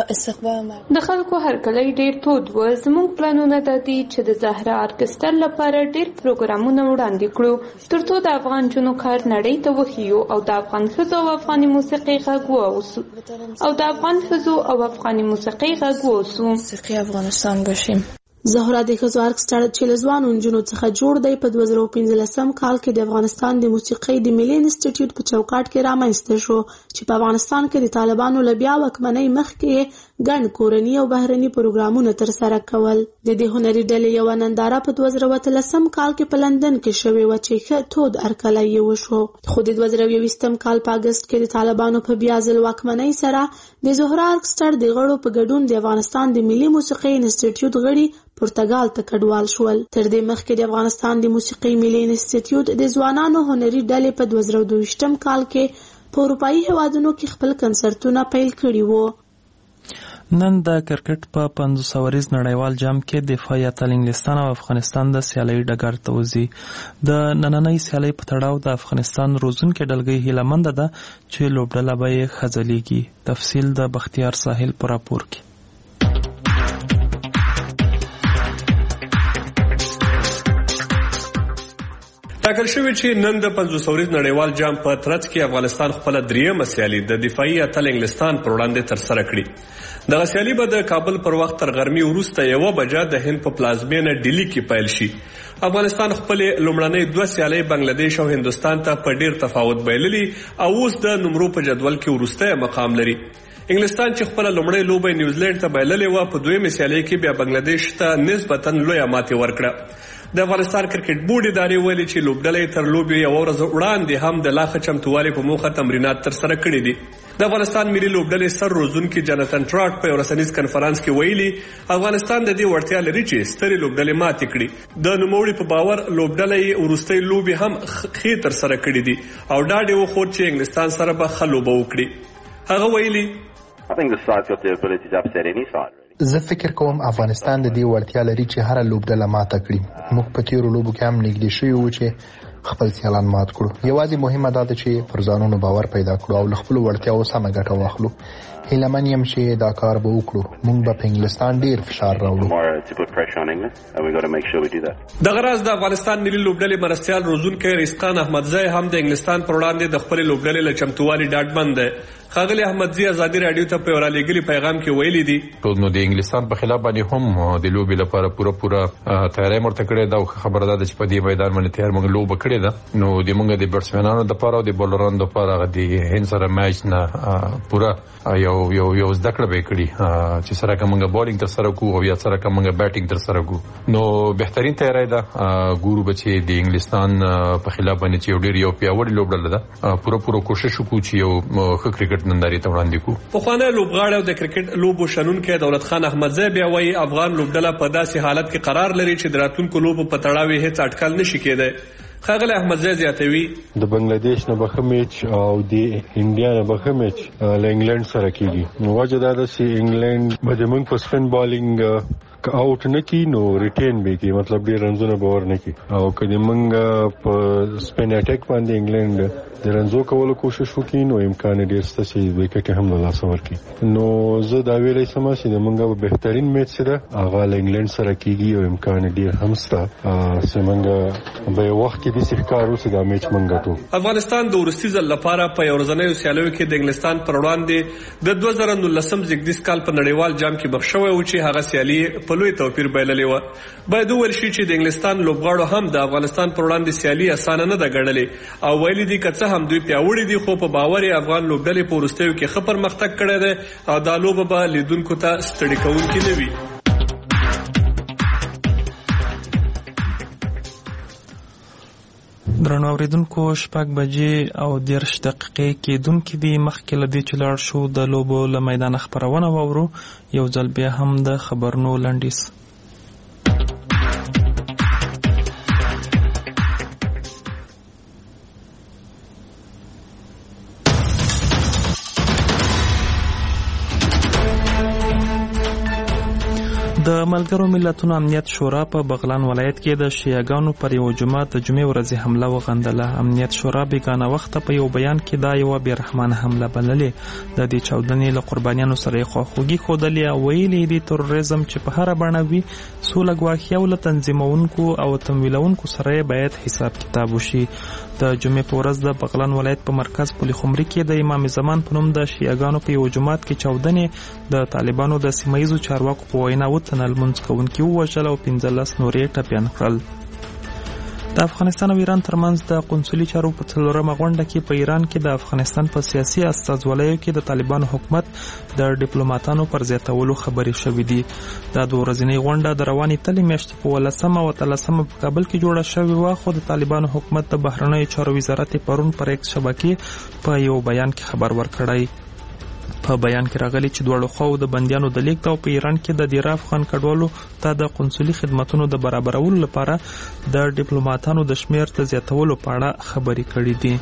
S10: د خلکو هرکلی ډیر تود و. زموږ پلانونه دا دي چې د زهره ارکسټر لپاره ډیر پروګرامونه وړاندې کړو ترڅو د افغان جنو کار نړۍ ته وښیو او د افغان ښځو او افغاني موسیقۍ غږ واوسو او د افغان ښځو او افغاني موسیقۍ غږ واوسو.
S16: موسیقي افغانستان باشیم.
S6: زهره د ښځو ارکسټر چې له ځوانو نجونو څخه جوړ دی په دوه زره پنځلسم کال کې د افغانستان د موسیقۍ د ملي انسټیټیوټ په چوکاټ کې رامنځته شو چې په افغانستان کې د طالبانو له بیا واکمنۍ مخکې ګڼ کورني او بهرني پروګرامونه ترسره کول. د دې هنري ډلې یوه ننداره په دوه زره اتلسم کال کې په لندن کې شوې وه چې ښه تود هرکلی یې وشو. خو د دوه زره یوویشتم کال په اګست کې د طالبانو په بیا ځل واکمنۍ سره د زهره ارکسټر د غړو په ګډون د افغانستان د ملي موسیقۍ انسټیټیوټ غړي پرتګال ته کډوال شول. تر دې مخکې د افغانستان د موسیقۍ ملي انسټیټیوټ د ځوانانو هنري ډلې په دوه زره دوه کال کې په اروپایي هیوادونو کې خپل کنسرتونه پیل کړي وو.
S1: نن د کرکټ په پنځوس اوریز نړیوال جام کې دفاع اتل انګلستان او افغانستان د سیالۍ ډګر ته وځي. د نننۍ سیالۍ په تړاو د افغانستان روزونکې ډلګۍ هیله منده ده چې لوبډله به یې ښځلیږي. تفصیل د بختیار ساحل په راپور کې.
S18: ټاکل شوی چې نن د پنځوس اوریز نړیوال جام په ترڅ کې افغانستان خپل دریمه سیالي د دفاعي اتل انګلستان پر وړاندې ترسره کړي. دغه سیالي به د کابل پر وخت تر غرمې وروسته یوه بجه د هند په پلازمینه ډیلي کې پیل شي. افغانستان خپل لومړنۍ دوه سیالۍ بنگلاديش او هندستان ته په ډیر تفاوت بایللي او اوس د نمرو په جدول کې وروستی مقام لري. انګلستان چې خپل لومړی لوبه نیوزیلند ته بایللې و په دویمه سیالۍ کې بیا بنگلاديش ته نسبتا لویه ماتې ورکړه. د افغانستان کرکټ بورډ ادارې ویلي چې لوبډلې تر لوبې یوه ورځ وړاندې هم د لا ښه چمتووالي په موخه تمرینات ترسره کړي دي. د افغانستان ملي لوبډلې سر روزونکي جاناتن ټراټ په یو رسنیز کنفرانس کې ویلي افغانستان د دې وړتیا لري چې سترې لوبډلې ماتې کړي. د نوموړي په باور لوبډله یې وروستۍ لوبې هم ښې ترسره کړي دي او ډاډ یې وښود چې انګلستان سره به ښه لوبه وکړي. هغه ویلي
S19: زه فکر کوم افغانستان د دې وړتیا لري چې هر لوبډله ماته کړي. موږ په تیرو لوبو کې هم نږدې شوي وو چې خپل سیالان مات کړو. یوازې مهمه دا ده چې پر ځانونو باور پیدا کړو او له خپلو وړتیاو سمه ګټه واخلو. هیله من یم چې دا کار به وکړو. موږ به په انګلستان ډیر فشار راوړو.
S18: دغه راز د افغانستان ملي لوبډلې مرستیال روزونکی رزقان احمدزی هم د انګلستان پر وړاندې د خپلې لوبډلې له چمتووالي ډاډمن دی. ښاغلی احمدزي ازادي راډیو ته په یو رالیږلي پیغام کې ویلي دي
S20: نو د انګلستان په خلاف باندې هم د لوبې لپاره پوره پوره تیاری مرته کړې ده او خبره ده چې په دې میدان باندې تیار موږ لوبه کړې ده. نو د موږ د بیټسمنانو لپاره او د بولرانو لپاره د هند سره میچ نه پوره یو یو یو زده کړه به کړي چې سره کومه بالینګ تر سره کوو او یا سره کومه بیټینګ تر سره کوو. نو بهترین تیاری ده ګورو بچي د انګلستان په خلاف باندې چې ډېر یو پیاوړی لوبډله ده پوره پوره کوشش وکړو چې یو ښه کرکټ نندارې ته وړاندې کړو.
S18: پخوانی لوبغاړی او د کرکټ لوبو شنونکی دولت خان احمدزی بیا وایي افغان لوبډله په داسې حالت کې قرار لري چې د راتلونکو لوبو په تړاو یې هېڅ اټکل نشي کېدی. ښاغلی احمدزی زیاتوي
S21: د بنگلاديش نه به ښه میچ او د انډیا نه به ښه میچ له انګلند سره کېږي. نو وجه دا ده چې انګلند به زموږ په سپین بالینګ آوټ نه کی نو ریټین به کی مطلب ډیر رنزونه باور نه کی او کله موږ په سپین اٹیک باندې انګلند د رنزو کولو کوشش وکړي نو امکان ډیر ست چې وکټ هم له لاس ورکړي نو زه دا ویلای سم چې موږ بهترین میچ سره هغه انګلند سره کیږي او امکان ډیر هم سره چې موږ به وخت کې د سکارو سره دا میچ موږ ګټو.
S18: افغانستان د ورستي ځل لپاره په ورځنیو سیالیو کې د انګلستان پر وړاندې د دوه زره نولسم زیږدیز کال په نړیوال جام کې بخښوي او چې هغه سیالي په لوی توپیر بایللې و. باید وویل شي چې د انګلستان لوبغاړو هم د افغانستان پر وړاندې سیالي اسانه نه ده ګڼلې او ویلي دي که څه هم دوی پیاوړي دي خو په باور یې افغان لوبډلې په وروستیو کې ښه پرمختګ کړی دی او دا لوبه به لیدونکو ته ستړي کوونکې نه وي.
S1: درنو اوریدونکو شپږ بجې او دېرش دقیقې کېدونکې دي. مخکې له دې چې لاړ شو د لوبو له میدانه خپرونه واورو یو ځل بیا هم د خبرونو لنډیز. د ملګرو ملتونو امنیت شورا په بغلان ولایت کې د شیعاګانو پر یو جماعت د جمعې ورځې حمله وغندله. امنیت شورا بیګانه وخته په یو بیان کې دا یوه بېرحمانه حمله بللې. د دې چاودنې له قربانیانو سره یې خواخوږي ښودلې او ویلي دي تروریزم چې په هره بڼه وي سوله ګواښي او له تنظیمونکو او تمویلونکو سره یې باید حساب کتاب وشي. د جمعې په ورځ د بغلان ولایت په مرکز پل خمري کې د امام زمان په نوم د شیعاګانو په یو جماعت کې چاودنې د طالبانو د سیمه ییزو چارواکو په وینا وتنل لمونځ کوونکي ووژل او پنځلس نور یې ټپیان کړل. د افغانستان او ایران ترمنځ د قونسلي چارو په څلورمه غونډه کې په ایران کې د افغانستان په سیاسي استازولیو کې د طالبانو حکومت د ډیپلوماټانو پر زیاتولو خبرې شوې دي. دا د ورځنۍ غونډه د روانې تلې میاشتې په ولسمه او اتلسمه په کابل کې جوړه شوې وه خو د طالبانو حکومت د بهرنیو چارو وزارت یې پرون پر ایکس شبکې په یو بیان کې خبر ورکړی. په بیان کې راغلي چې دواړو خواو د بندیانو د لیږد او په ایران کې د ډیره افغان کډوالو ته د قونسلي خدمتونو د برابرولو لپاره د ډیپلوماټانو د شمیر د زیاتولو په اړه خبرې کړې دي.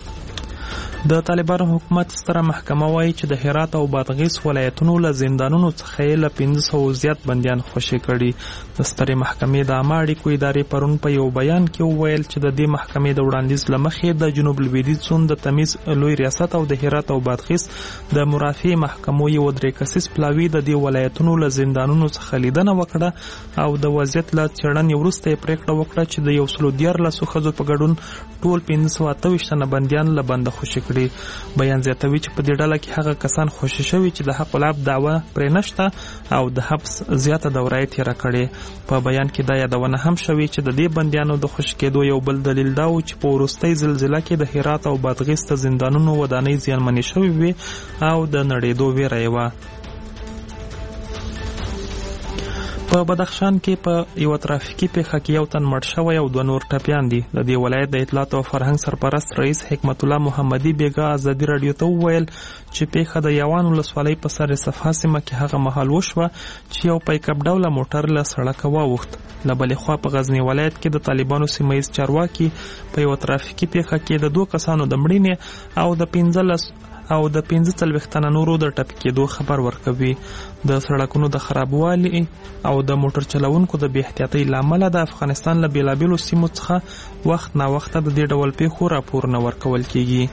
S1: د طالبانو حکومت ستره محکمه وایي چې د هرات او بادغیس ولایتونو له زندانونو څخه یې له پنځه سوو زیات بندیان خوشي کړي. د سترې محکمې د عامه اړیکو ادارې پرون په یو بیان کې وویل چې د دې محکمې د وړاندیز له مخې د جنوب لویدیځ سوند د تمیز لوی ریاست او د هرات او بادغیس د مرافع محکمو یو درې کسیز پلاوي د دې ولایتونو له زندانونو څخه لیدنه وکړه او د وضعیت له څېړنې وروسته یې پرېکړه وکړه چې د یو سلو دیارلسو ښځو په ګډون ټول پنځه سوه اته ویشت تنه بندیان له بنده خوشي کړي. بیان زیاتوي چې په دې ډله کې هغه کسان خوشي شوي چې د حق العفو دعوه پرې نشته او د حبس زیاته دوره یې تېره کړې. په بیان کې دا یادونه هم شوې چې د دې بندیانو د خوشي کېدو یو بل دلیل دا و چې په وروستۍ زلزله کې د هرات او بادغیس د زندانونو ودانۍ زیانمنې شوې وې او د نړېدو ویره یې وه. په بدخشان کې په یو ترافیکي پیښه کې یو تن مړ شوی او دوه نور ټپیان دي. د دې ولایت د اطلاعات او فرهنګ سرپرست رئیس حکمت الله محمدي بیګا ازادي راډیو ته وویل چې پیښه د یوان ولسوالۍ په سر صفا سیمه کې هغه مهال وشوه چې یو پیک اپ ډوله موټر له سړکه واوښت. له بلې خوا په غزني ولایت کې د طالبانو سیمه ییز چارواکي په یو ترافیکي پیښه کې د دوه کسانو د مړینې او د پنځلس او د پنځه څلوېښت تنه نورو د ټپي کېدو خبر ورکوي. د سړکونو د خرابوالي او د موټر چلوونکو د بې احتیاطۍ له امله د افغانستان له بېلابېلو سیمو څخه وخت ناوخته د دې ډول پیښو راپورونه ورکول کېږي.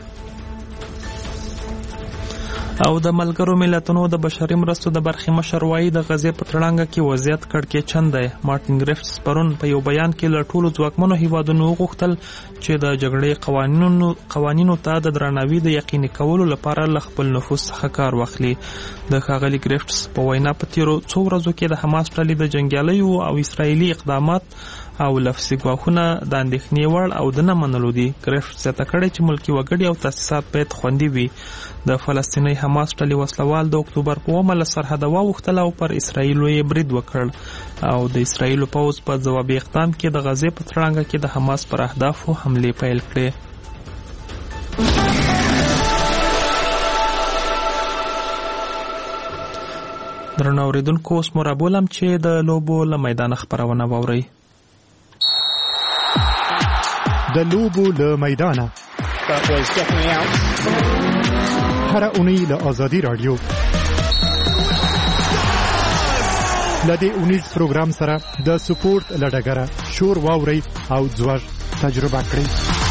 S1: او د ملګرو ملتونو د بشري مرستو د برخې مشر وایي د غزې په تړانګه کې وضعیت کړکېچن دی. مارټین ګریفټس پرون په یو بیان کې له ټولو ځواکمنو هیوادونو وغوښتل چې د جګړې قوانینو قوانینو ته د درناوي د یقیني کولو لپاره له خپل نفوذ څخه کار واخلي. د ښاغلي ګریفټس په وینا په تیرو څو ورځو کې د حماس ډلې د جنګیالیو او اسرائیلي اقدامات او لفظي ګواښونه د اندېښنې وړ او د نه منلو دي. ګریفټس زیاته کړې چې ملکي وګړي او تاسیسات باید خوندي وي. د فلسطیني حماس ډلې وسلوال د اکتوبر په اوومه له سرحده واوښتل او پر اسرائیلو یې برید وکړ او د اسرائیلو پوځ په ځوابي اقدام کې د غزې په تړانګه کې د حماس پر اهدافو حملې پیل کړې. درنو اوریدونکو اوس مو رابولم چې د لوبو له میدانه خپرونه واورئ.
S2: د لوبو له میدانه هر اونۍ له آزادي راډیو لدې اونیز پروګرام سره د سپورت لډګره شور واوري او ځوړ تجربه کړئ.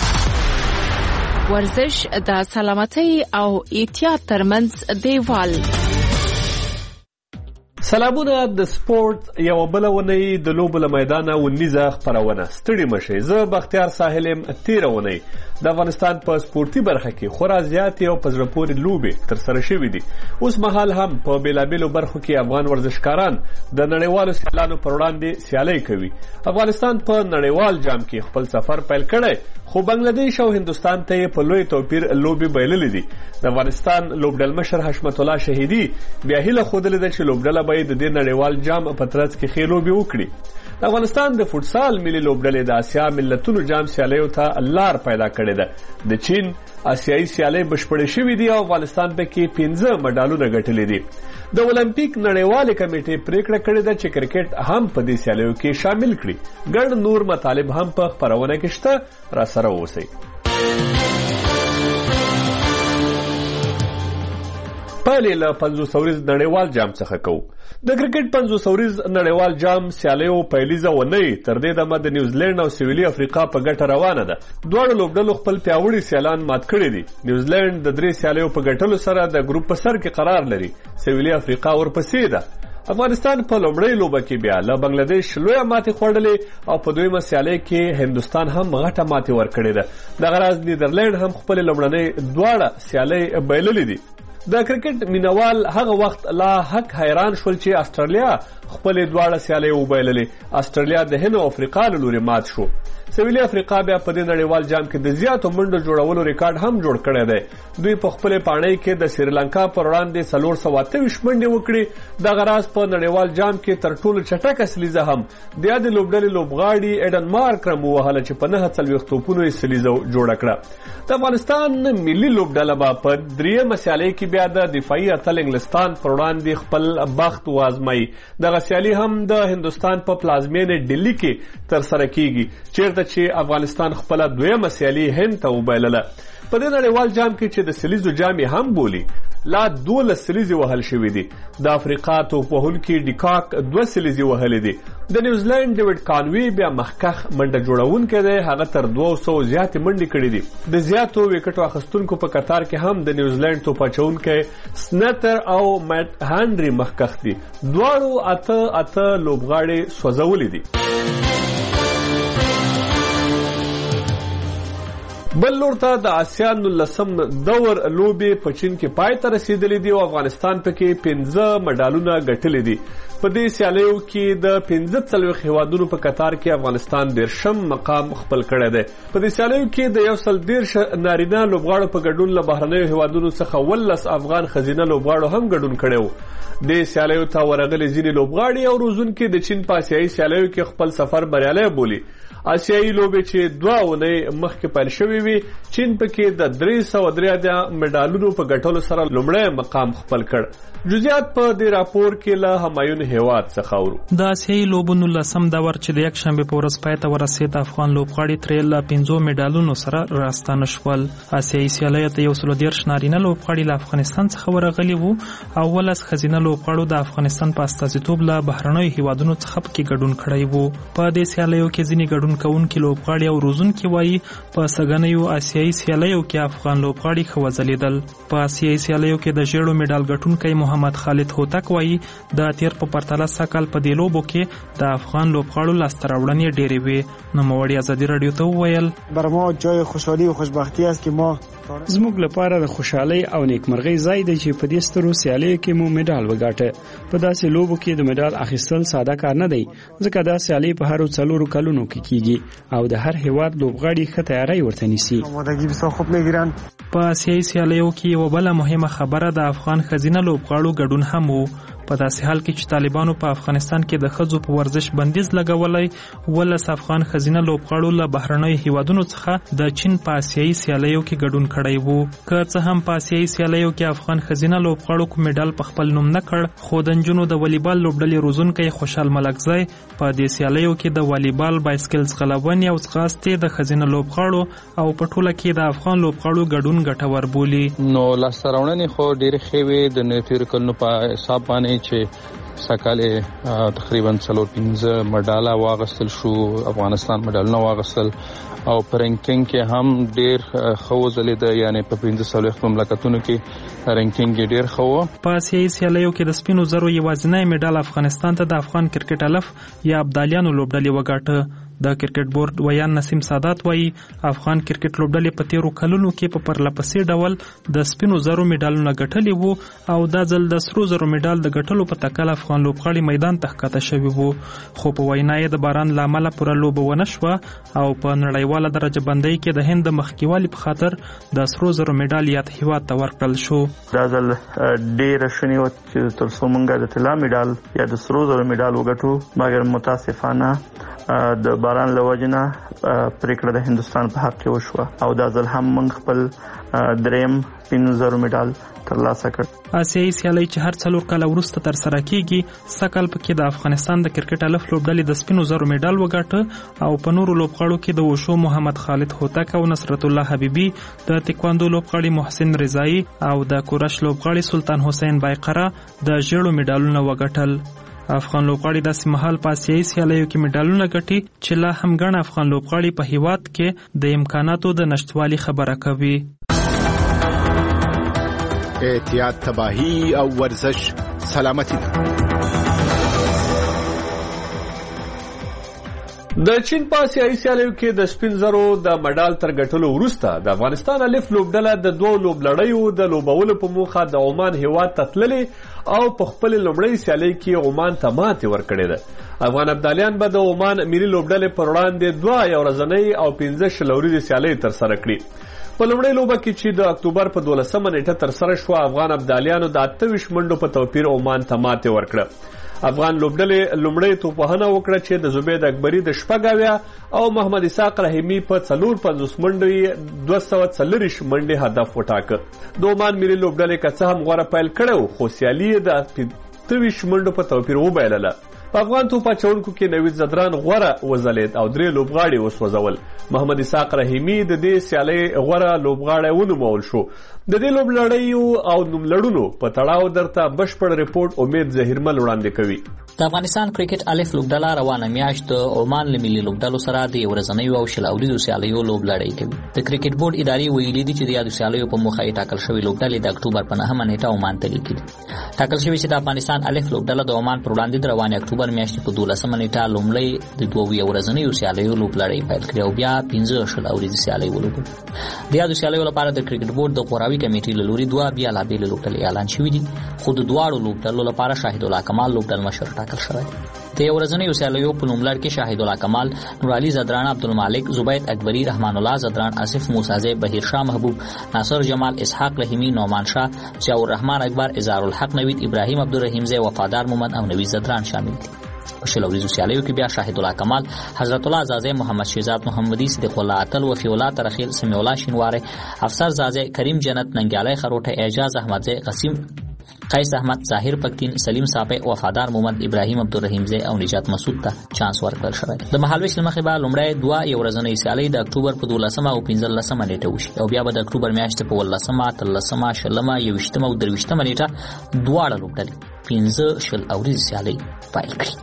S3: ورزش د سلامتۍ او احتیاط ترمنځ دیوال.
S18: سلامونه د سپورت یو بل ونی د لوبو له میدانه ونیزه خبرونه ستړي مشه. زه بختیار ساحلم تیر ونی د افغانستان په سپورتي برخه کې خورا زیاتې او پزړه پورې لوبې تر سره شوې دي. اوس مهال هم په بیلابیلو برخو کې افغان ورزشکاران د نړیوالو سیالانو پر وړاندې سیالي کوي. افغانستان په نړیوال جام کې خپل سفر پیل کړی، خو بنگلاديش او هندستان ته په لوی توپیر لوبي بایللې دي. د افغانستان لوبډل مشر حشمت الله شهیدی بیا هیله خوده ده چې لوبډل به د دې نړیوال جام په ترڅ کې ښې لوبي وکړي. د افغانستان د فوټسال ملي لوبډلې د اسیا ملتونو جام سیالیو ته لار پیدا کړې ده. د چین آسیایي سیالۍ بشپړې شوې دي او افغانستان پکې پنځه مډالونه ګټلې دي. د اولمپیک نړیوالې کمیټې پریکړه کړې ده چې کرکټ هم په دې سیالیو کې شامل کړي. ګڼ نور مطالب هم په خبرونه کې شته، را سره اوسئ. پایلې له پنځوس اوریز نړیوال جام څخه کوو. د کرکټ پنځوس اوریز نړیوال جام سیالیو پیلیزه ونی تر دې دمه د نیوزیلند او سویلي افریقا په ګټه روانه ده. دواړو لوبډلو خپل پیاوړي سیالان مات کړي دي. نیوزیلند د درې سیالیو په ګټلو سره د ګروپ په سر کې قرار لري. سویلي افریقا ورپسې ده. افغانستان په لومړۍ لوبه کې بیا له بنگلاديش لویه ماتې خوړلې او په دویمه سیالۍ کې هندستان هم غټه ماتې ورکړې ده. دغه راز نیدرلند هم خپل لومړنۍ دواړه سیالۍ بایللې دي. د کرکټ مینوال هغه وخت لا حق حیران شول چې استرالیا خپل دواړه سیالۍ وبایللې. استرالیا د هند او افریقا له لوري مات شو. سویلي افریقا بیا په دې نړیوال جام کې د زیاتو منډو جوړولو ریکارډ هم جوړ کړی دی. دوی په خپل پاڼۍ کې د سریلانکا پر وړاندې څلور سوه اته ویشت منډې وکړې. دغه راز په نړیوال جام کې تر ټولو چټکه سلیزه هم د یادې لوبډلې لوبغاړي ایډن مارکرم ووهله چې په نهه څلوېښت توپونو یې سلیزه جوړه کړه. د افغانستان ملي لوبډله به په درېیمه سیالۍ کې بیا د دفاعي اتل انګلستان پر وړاندې خپل بخت وازمایي. دغه سیالي هم د هندستان په پلازمینې ډیلي کې ترسره کیږي، چیرته چې افغانستان خپل دویمه سیالي هند ته وبایلله. په دې نړیوال جام کې چې د سلیزو جام هم بولي لا دولس سلیزې وهل شوې دي. د افریقا توپ وهونکي ډیکاک دوه سلیزې وهلې دي. د نیوزیلند ډیوډ کانوي بیا مخکخ منډه جوړونکی دی، هغه تر دوه سوو زیاتې منډې کړې دي. د زیاتو وکټو اخیستونکو په قطار کې هم د نیوزیلند توپ اچوونکی سنتر او میټ هانري مخکخ دي. دواړو اته اته لوبغاړي سوځولې دي. بل لور ته د آسیا نولسم دور لوبې په چین کې پای ته رسیدلې دي او افغانستان پکې پنځه مډالونه ګټلې دي. په دې سیالیو کې د پنځه څلوېښت هیوادونو په قطار کې افغانستان دېرشم مقام خپل کړی دی. په دې سیالیو کې د یو سل دېرش نارینه لوبغاړو په ګډون له بهرنیو هیوادونو څخه ولس افغان ښځینه لوبغاړو هم ګډون کړی و. دې سیالیو ته ورغلي ځینې لوبغاړي او روزونکي د چین په آسیایي سیالیو کې خپل سفر بریالی بولي. آسیایي لوبې چې دوه اونۍ مخکې پیل شوې وي، چین پکې د درې سوه درې اتیا مډالونو په ګټلو سره لومړی مقام خپل کړ. جزئیات په دې راپور کې له همایون هیواد څخه اورو.
S1: د آسیایي لوبو نولسم دور چې د یکشنبې په ورځ پای ته ورسېد، افغان لوبغاړي ترې له پنځو مډالونو سره راستانه شول. آسیایي سیالیو ته یو سل دېرش نارینه لوبغاړي له افغانستان څخه ورغلي وو او ولس ښځینه لوبغاړو د افغانستان په استازیتوب له بهرنیو هیوادونو څخه پکې ګډون کړی وو. په دې سیالیو کې ځینې ګډون کوونکي لوبغاړي او روزونکي وایي په سږنیو آسیایي سیالیو کې افغان لوبغاړي ښه وځلېدل. په آسیایي سیالیو کې د ژیړو مډال ګټونکی محمد خالد هوتک وایي د تیر په پرتله سږ په دې لوبو کې د افغان لوبغاړو لاسته راوړنې ډېرې وې. نوموړي ازادي راډیو ته وویل
S22: بر ما جای خوشحالي او خوشبختی است که ما
S12: زموږ لپاره د خوشحالۍ او نیکمرغۍ ځای دی چې په دې سترو سیالیو کې مو مډال وګاټه. په داسې لوبو کې د مډال اخیستل ساده کار نه دی، ځکه دا سیالۍ په هرو څلورو کلونو کې کیږي او د هر هیواد لوبغاړي ښه تیاری ورته نیسي.
S1: په آسیایي سیالیو کې یوه بله مهمه خبره د افغان ښځینه لوبغاړو ګډون هم و. په داسې حال کې چې طالبانو په افغانستان کې د ښځو په ورزش بندیز لګولی، ولس افغان ښځینه لوبغاړو له بهرنیو هیوادونو څخه د چین په آسیایي سیالیو کې ګډون کړی وو. که څه هم په آسیایي سیالیو کې افغان ښځینه لوبغاړو کوم مډال په خپل نوم نه کړ، خو د نجونو د والیبال لوبډلې روزونکی خوشحال ملکزی په دې سیالیو کې د والیبال، بایسکل ځغلونې او ځغاستې د ښځینه لوبغاړو او په ټوله کې د افغان لوبغاړو ګډون ګټور بولي.
S23: نو لاسته راوړنې خو ډېرې ښې وې. د تېرو کلونو په حساب باندې
S7: ویني چې سکاله تقریبا څلور پنځه مډاله واغستل شو، افغانستان مډالونه واغستل او پرنکینګ کې هم ډیر خوځلې ده، یعنی په پنځه سلوخت مملکتونو کې رینکینګ ډیر خو.
S1: په آسیایي سیالیو کې د سپینو زرو یوازینی مډال افغانستان ته د افغان کرکټ الف یا ابدالیانو لوبډلې وګاټه. د کرکټ بورډ ویان نسیم سادات وایي افغان کرکټ لوبډلې په تیرو کلونو کې په پرلپسې ډول د سپینو زرو مډالونه ګټلي وو او دا ځل د سرو زرو مډال د ګټلو په تکل افغان لوبغاړي میدان ته ښکته شوي وو، خو په وینا یې د باران له امله پوره لوبه ونه شوه او په نړیواله درجه بندۍ کې د هند د مخکیوالي په خاطر د سرو زرو مډال یاد هیواد ته ورکړل شو.
S8: دا ځل ډېره ښه نیوه چې تر څو موږ د طلا مډال یا د سرو زرو مډال وګټو، مګر متاسفانه د باران له وجې نه پرېکړه د هندوستان په حق کې وشوه او دا ځل هم موږ خپل دریم پنځه زره مډال ترلاسه کړ.
S1: آسیایي سیالۍ چې هر څلور کاله وروسته ترسره کیږي، سږ کال پکې د افغانستان د کرکټ الف لوبډلې د سپینو زرو مډال وګاټه او په نورو لوبغاړو کې د وشو محمد خالد هوتک او نصرت الله حبیبي، د تکواندو لوبغاړي محسن رضایی او د کورش لوبغاړي سلطان حسین بایقره د ژیړو مډالونه وګاټل. افغان لوبغاړي داسې مهال په آسیایي سیالیو کې مډالونه ګټي چې لا هم ګڼ افغان لوبغاړي په هیواد کې د امکاناتو د نشټوالي خبره کوي.
S23: احتیاط تباہی او ورزش سلامتی ده.
S18: د چین په آسیایي سیالیو کې د سپین زرو د مډال تر ګټلو وروسته د افغانستان الف لوبډله د دوو لوبلړیو د لوبولو په موخه د عمان هیواد ته تللې او په خپل لومړی سیالۍ کې عمان ته ماتې ورکړې ده. افغان ابدالیان به د عمان ملي لوبډلې پر وړاندې دوه یو ورځنۍ او پنځه شل ورځې سیالۍ ترسره کړي. په لومړۍ لوبه کې چې د اکتوبر په دولسمه نیټه ترسره شوه، افغان ابدالیانو د اته ویشت منډو په توپیر عمان ته ماتې ورکړه. افغان لوبډلې لومړی توپوهنه وکړه چې د زبید اکبري د شپږ اویا او محمد اسحاق رحیمي په څلور پنځوس منډو دوه سوه څلرویشت منډې هدف وټاکه. د عمان ملي لوبډلې که څه هم غوره پیل کړی خو سیالي یې د اته ویشت منډو په توپیر وبایلله. په افغان توپ اچونکو کې نوید زدران غوره وځلید او درې لوبغاړي وسوځول. محمد اسحاق رحیمي د دې سیالۍ غوره لوبغاړی ونومول شو. د دې لوبلړیو او نوملړونو په تړاو درته بشپړ ریپورت امید زهیرمل وړاندې کوي.
S11: د افغانستان کرکټ الف لوبډله روانه میاشت د عمان له ملي لوبډلو سره د ورځنیو او شل اوریزو سیالیو لوبلړۍ کوي. د کرکټ بورډ ادارې ویلي دي چې د یادو سیالیو په موخه یې ټاکل شوی لوبډلې د اکتوبر په نهمه نیټه عمان ته لیکلي. ټاکل شوی چې د افغانستان الف لوبډله د عمان پر وړاندې د روانې اکتوبر میاشتې په دولسمه نیټه لومړی د دوه ورځنیو سیالیو لوبلړۍ پیل کړې او بیا پنځه شل اوریزې سیالۍ ولوبله. د یادو سیالیو لپاره د کرکټ بورډ د غوراوي کمیټې له لوري دوه بیا لا بیل لوبډلې اعلان شوې دي، خو د دواړو لوبډلو لپاره شاهد الله کمال لوبډل مشر ټاکل شوی. د ورځنیو سیالیو په نوملړ کې شاهد الله کمال، نور علي زدران، عبدالمالک، زبید اکبری، رحمان الله زدران، آصف موسازی، بهیر شاه محبوب، ناصر جمال، اسحاق رحیمی، نعمان شاه، ضیاء الرحمن اکبر، اظهار الحق نوید، ابراهیم عبدالرحیم زی، وفادار محمد او نوید زدران شامل دي. په شل اوریزو سیالیو کې بیا شاهد الله کمال، حضرت الله زازی، محمد شهزاد محمدی، صدیق الله عطل، وفی الله ترخیل، سمیع الله شینواری، افسر زازی، کریم جنت، ننګیالی خروټه، اعجاز احمدزی، قسیم قیس احمد، ظاهر پکتین، سلیم صافی، وفادار محمد، ابراهیم عبدالرحیم زی او نجات مسعود ته چانس ورکړل شوی. د مهالویش لمخې به لومړی دوه یو ورځنۍ سیالۍ د اکتوبر په دولسمه او پنځلسمه نیټه وشي او بیا به د اکتوبر میاشتې په ولسمه، اتلسمه، شلمه، یوویشتمه او درویشتمه نیټه دواړه لوبډلې پنځه شل اوریزې سیالۍ پیل کړي.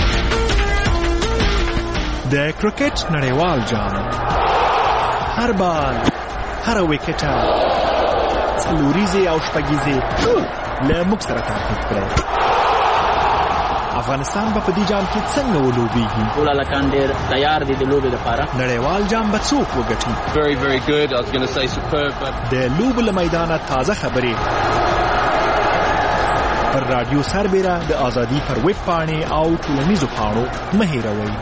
S2: د کرکټ نړیوال جام هر بال، هر وکټه، څلوریزې او شپږیزې له موږ سره تعقیب کړئ. افغانستان به په دې جام کې څنګه ولوبېږي؟
S24: ټول هلکان ډېر تیار دي د لوبې لپاره.
S2: نړیوال جام به څوک وګټي؟
S25: Very, very good. I was going to say superb.
S2: د لوبو له میدانه تازه خبرې پر رادیو سربیره د ازادي پر ویب پاڼې او ټولنیزو پاڼو مه هېروئ.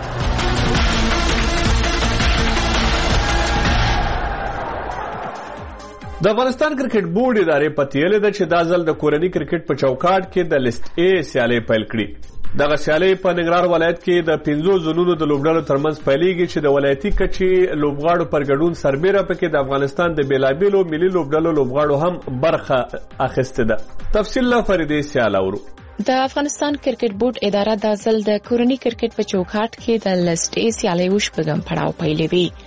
S18: د افغانستان کرکټ بورډ ادارې پتیلې ده چې دا ځل د کورني کرکټ په چوکاټ کې د لیست ا سیالۍ پیل کړي. دغه سیالۍ په ننګرهار ولایت کې د پنځو زونونو د لوبډلو ترمنځ پیلېږي چې د ولایتي کچې لوبغاړو پر ګډون سربیره پکې د افغانستان د بیلابیلو ملي لوبډلو لوبغاړو هم برخه اخیستې ده. تفصیل له فریدې سیال اورو.
S3: د افغانستان کرکټ بورډ اداره د ځل د کورني کرکټ په چوکاټ کې د لیست ا سیالۍ وشپږم پړاو پیلوي.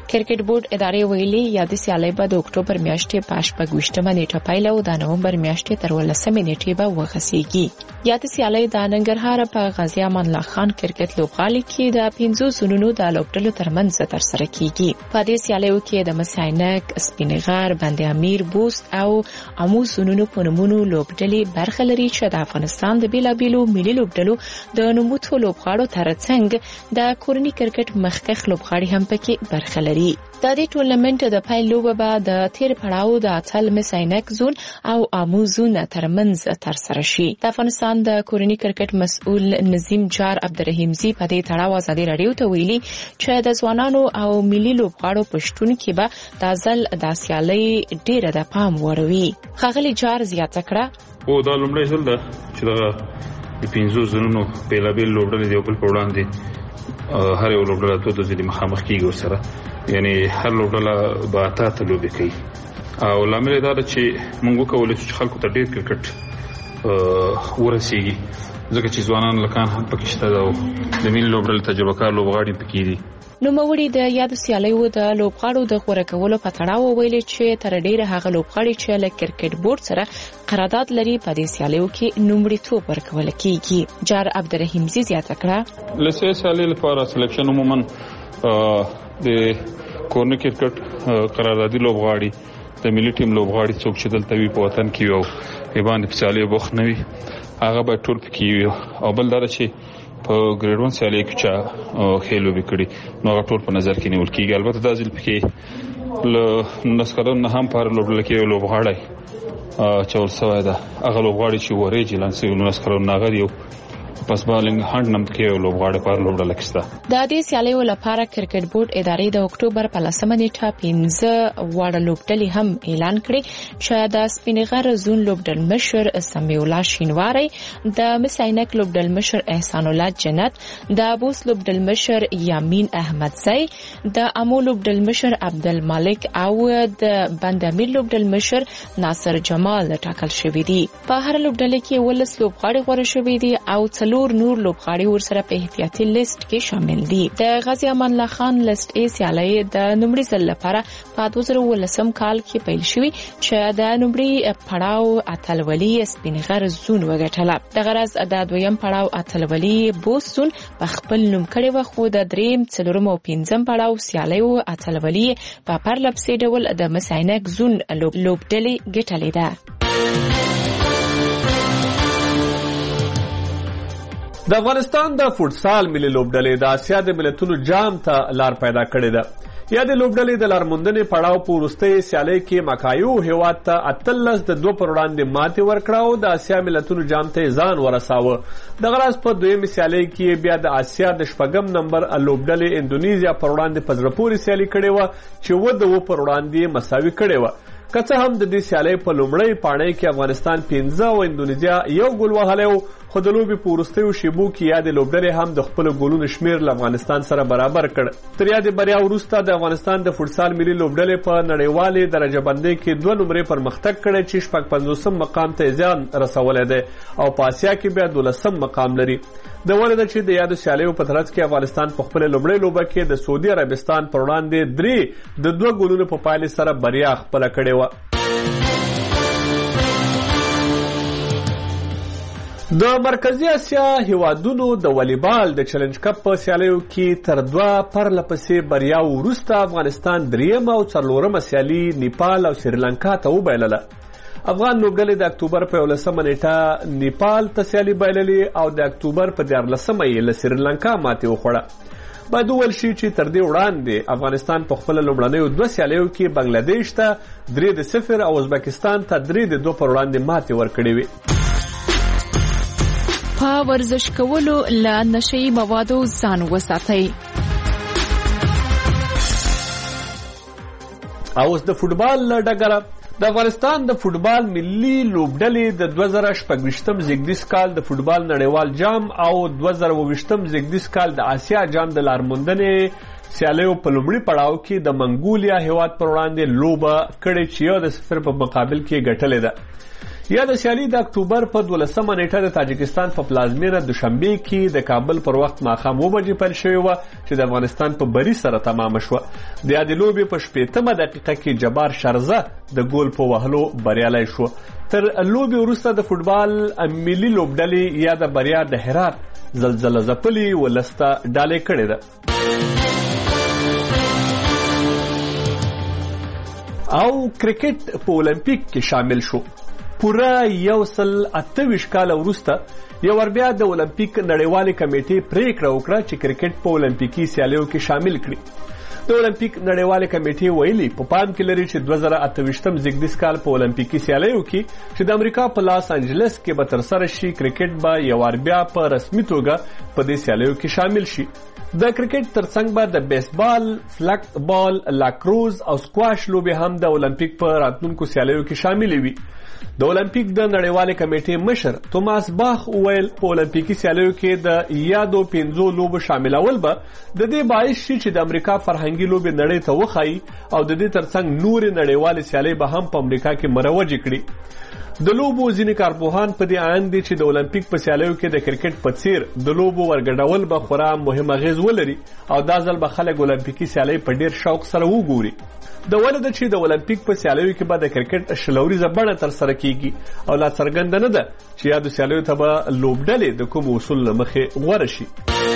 S3: کرکټ بورډ ادارې ویلي یادې سیالۍ به د اکتوبر میاشتې په شپږویشتمه نیټه پیل او د نومبر میاشتې تر ولسمې نیټې به وغځېږي. یادې سیالۍ د ننګرهار په غازي امان الله خان کرکټ لوبغالي کې د پنځو زونونو د لوبډلو ترمنځ ترسره کیږي. په دې سیالیو کې د مساینک، سپینغر، بند امیر، بوست او امو زونونو په نومونو لوبډلې برخه لري چې د افغانستان د بیلابیلو ملي لوبډلو د نوموتو لوبغاړو ترڅنګ د کورني کرکټ مخکښ لوبغاړي هم پکې برخه لري. د دې ټورنمنت د پیل لوبه به د تیر پړاو د اتل مساینک زون او امو زون ترمنځ ترسره شي. د افغانستان د کورني کرکټ مسؤل نظیم جار عبدالرحیمزی په دې تړاو ازادي رادیو ته ویلي چې د ځوانانو او ملي لوبغاړو پښتون کې به د ځل د سیالۍ ډیره د پام وروي. خغلی جار زیاته کړه
S4: او دا لومړی ځل ده چې د د پنځو زونونو بیلابیل لوبډلې د یو بل په وړاندې هر یو لوبډله دوه دوه ځلې مخامخ کیږي ورسره، یعنی هر لوبډله به اته اته لوبې کوي. او لامل یې دا ده چې موږ وکولی شو چې خلکو ته ډېر کرکټ ورسیږي، ځکه چې ځوانان لکان هم پکې شته او د ملي لوبډلې تجربه کار لوبغاړي پکې دي.
S3: نوموړي د یادو سیالیو د لوبغاړو د غوره کولو په تړاو ویلي چې تر ډیره هغه لوبغاړي چې له کرکټ بورډ سره قرارداد لري په دې سیالیو کې لومړیتوب ورکول کیږي. جار عبدالرحیمزی زیاته کړه
S4: لسه سیالي لپاره سلیکشن عموما د کورني کرکټ قراردادي لوبغاړي د ملي ټیم لوبغاړي څوک چې دلته وي په وطن کې یو ایبان په سیالي بوخ نه وي هغه به ټول پکې وي. او بل دا چې په ګریډ ون سیالي کې چا خېلو وکړي نو هغه ټول په نظر کې نیول کیږي. البته دا ځل پکې ل نسکرون نه هم پر لوبډله کې لوبغاړي چول سوای دا هغه لوبغاړي چې ورې جلان سي نو نسکرون نه غړي پس بالنګ هاند نم کې لوبغاړي پر لوبډله کې ستا.
S3: د دې سیالیو لپاره کرکټ بورډ ادارې د اکتوبر په لسمه نیټه پنځه وړ لوبډلې هم اعلان کړې چې د سپینغر زون لوبډل مشر سمیع الله شینواری، د مساینک لوبډل مشر احسان الله جنت، د بوس لوبډل مشر یامین احمدزی، د امو لوبډل مشر عبدالمالک او د بند امیر لوبډل مشر ناصر جمال ټاکل شوی دي. په هر لوبډله کې ولس لوبغاړي غوړه شوی دي او څلور نور لوبغاړي ورسره په احتیاطي لیست کې شامل دي. د غازي امان الله خان لیست ای سیالۍ د نومړي ځل لپاره په دوه زره ولسم کال کې پیل شوی چې د نومړي پړاو اتلولي سپینغر زون وګټله. د غرض د دویم پړاو اتلولي بوس زون په خپل نوم کړي و، خو د دریم څلورم او پنځم پړاو سیالیو اتلولي په پرلپسې ډول د مساینک زون لوبډلې ګټلې ده.
S18: د افغانستان د فوټسال ملي لوبډلې د اسیا د ملتونو جام ته لار پیدا کړې ده. یا د لوبډلې د لارموندنې پړاو په وروستۍ سیالۍ کې مکایو هیواد ته اتلس د دوه پر وړاندې ماتې ورکړه او د اسیا ملتونو جام ته ځان ورساوه. دغه راز په دویمې سیالۍ کې بیا د اسیا د شپږم نمبر لوبډلې اندونیزیا پر وړاندې په زړه پورې سیالي کړې وه چې اووه د اووه پر وړاندې مساوي کړې وه. که څه هم د دې سیالۍ په لومړۍ پاڼۍ کې افغانستان پنځه او اندونیزیا یو ګول وهلی و، خو د لوبې په وروستیو شیبو کې یادې لوبډلې هم د خپلو ګولونو شمېر له افغانستان سره برابر کړ. تر یادې بریا وروسته د افغانستان د فوټسال ملي لوبډلې په نړیوالې درجه بندۍ کې دوه نمرې پرمختګ کړی چې شپږ پنځوسم مقام ته زیان رسولی دی او په اسیا کې بیا دولسم مقام لري. د ولې ده چې د یادو سیالیو په ترڅ کې افغانستان په خپلې لومړۍ لوبه کې د سعودي عربستان پر وړاندې درې د دوه ګولونو په پایلې سره بریا خپله کړې وه. د مرکزی اسیا هیوادونو د والیبال د چیلنج کپ په سیالیو کې تر دوه پرله پسې بریاو وروسته افغانستان دریم او څلورمه سیالي نیپال او سریلانکا ته وبایلله. افغان لوبډلې د اکتوبر په یولسمه نیټه نیپال ته سیالي بایللې او د اکتوبر په دیارلسمه یې له سریلانکا ماتې وخوړه. باید وویل شي چې تر دې وړاندې افغانستان په خپله لومړنیو دوه سیالیو کې بنګلادیش ته درې د صفر او ازبکستان ته درې د دوه پر وړاندې ماتې ورکړې وې.
S3: په ورزش کولو له نشهیي موادو ځان وساتئ.
S18: او اوس د فوټبال له ډګره د افغانستان د فوټبال ملي لوبډلې د دوه زره شپږویشتم زیږدیز کال د فوټبال نړیوال جام او دوه زره اوویشتم زیږدیز کال د آسیا جام د لارموندنې سیالیو په لومړي پړاو کې د منګولیا هیواد پر وړاندې لوبه کړې چې یو د صفر په مقابل کې ګټلې ده. یا د سیالي د اکتوبر په دولسمه نیټه د تاجکستان په پلازمینه دوشنبه کې د کابل پر وخت ماښام اوه بجې پیل شوې وه چې د افغانستان په بري سره تمامه شوه. د یادې لوبې په شپېتمه دقیقه کې جبار شرزه د ګول په وهلو بریالی شو. تر لوبې وروسته د فوټبال ملي لوبډلې یا د بریا د هرات زلزله ځپلي ولسته ډالۍ کړې ده. او کرکټ په اولمپیک کې شامل شو. پوره یو سل اته ویشت کاله وروسته یو ور بیا د اولمپیک نړیوالې کمیټې پریکړه وکړه چې کرکټ په اولمپیکي سیالیو کې شامل کړي. د اولمپیک نړیوالې کمیټې ویلي په پام کې لري چې دوه زره اته ویشتم زیږدیز کال په اولمپیکي سیالیو کې چې د امریکا په لاس انجلس کې به ترسره شي کرکټ به یو ور بیا په رسمي توګه په دې سیالیو کې شامل شي. د کرکټ ترڅنګ به د بیسبال، فلک بال، لاکروز او سکواش لوبې هم د اولمپیک په راتلونکو سیالیو کې شاملې وي. د اولمپیک د نړیوالې کمیټې مشر توماس باخ وویل په اولمپیکي سیالیو کې د یادو پنځو لوبو شاملول به د دې باعث شي چې د امریکا فرهنګي لوبې نړۍ ته وښایي او د دې ترڅنګ نورې نړیوالې سیالۍ به هم په امریکا کې مروجې کړي. د لوبو ځینې کارپوهان په دې اند دي چې د اولمپیک په سیالیو کې د کرکټ په څیر د لوبو ورګډول به خورا مهم اغیز ولري او دا ځل به خلک اولمپیکي سیالۍ په ډیر شوق سره وګوري. د ولې ده چې د اولمپیک په سیالیو کې به د کرکټ شلوریزه بڼه ترسره کیږي او لا څرګنده نه ده چې یادو سیالیو ته به لوبډلې د کوم اصول له مخې غوره شي.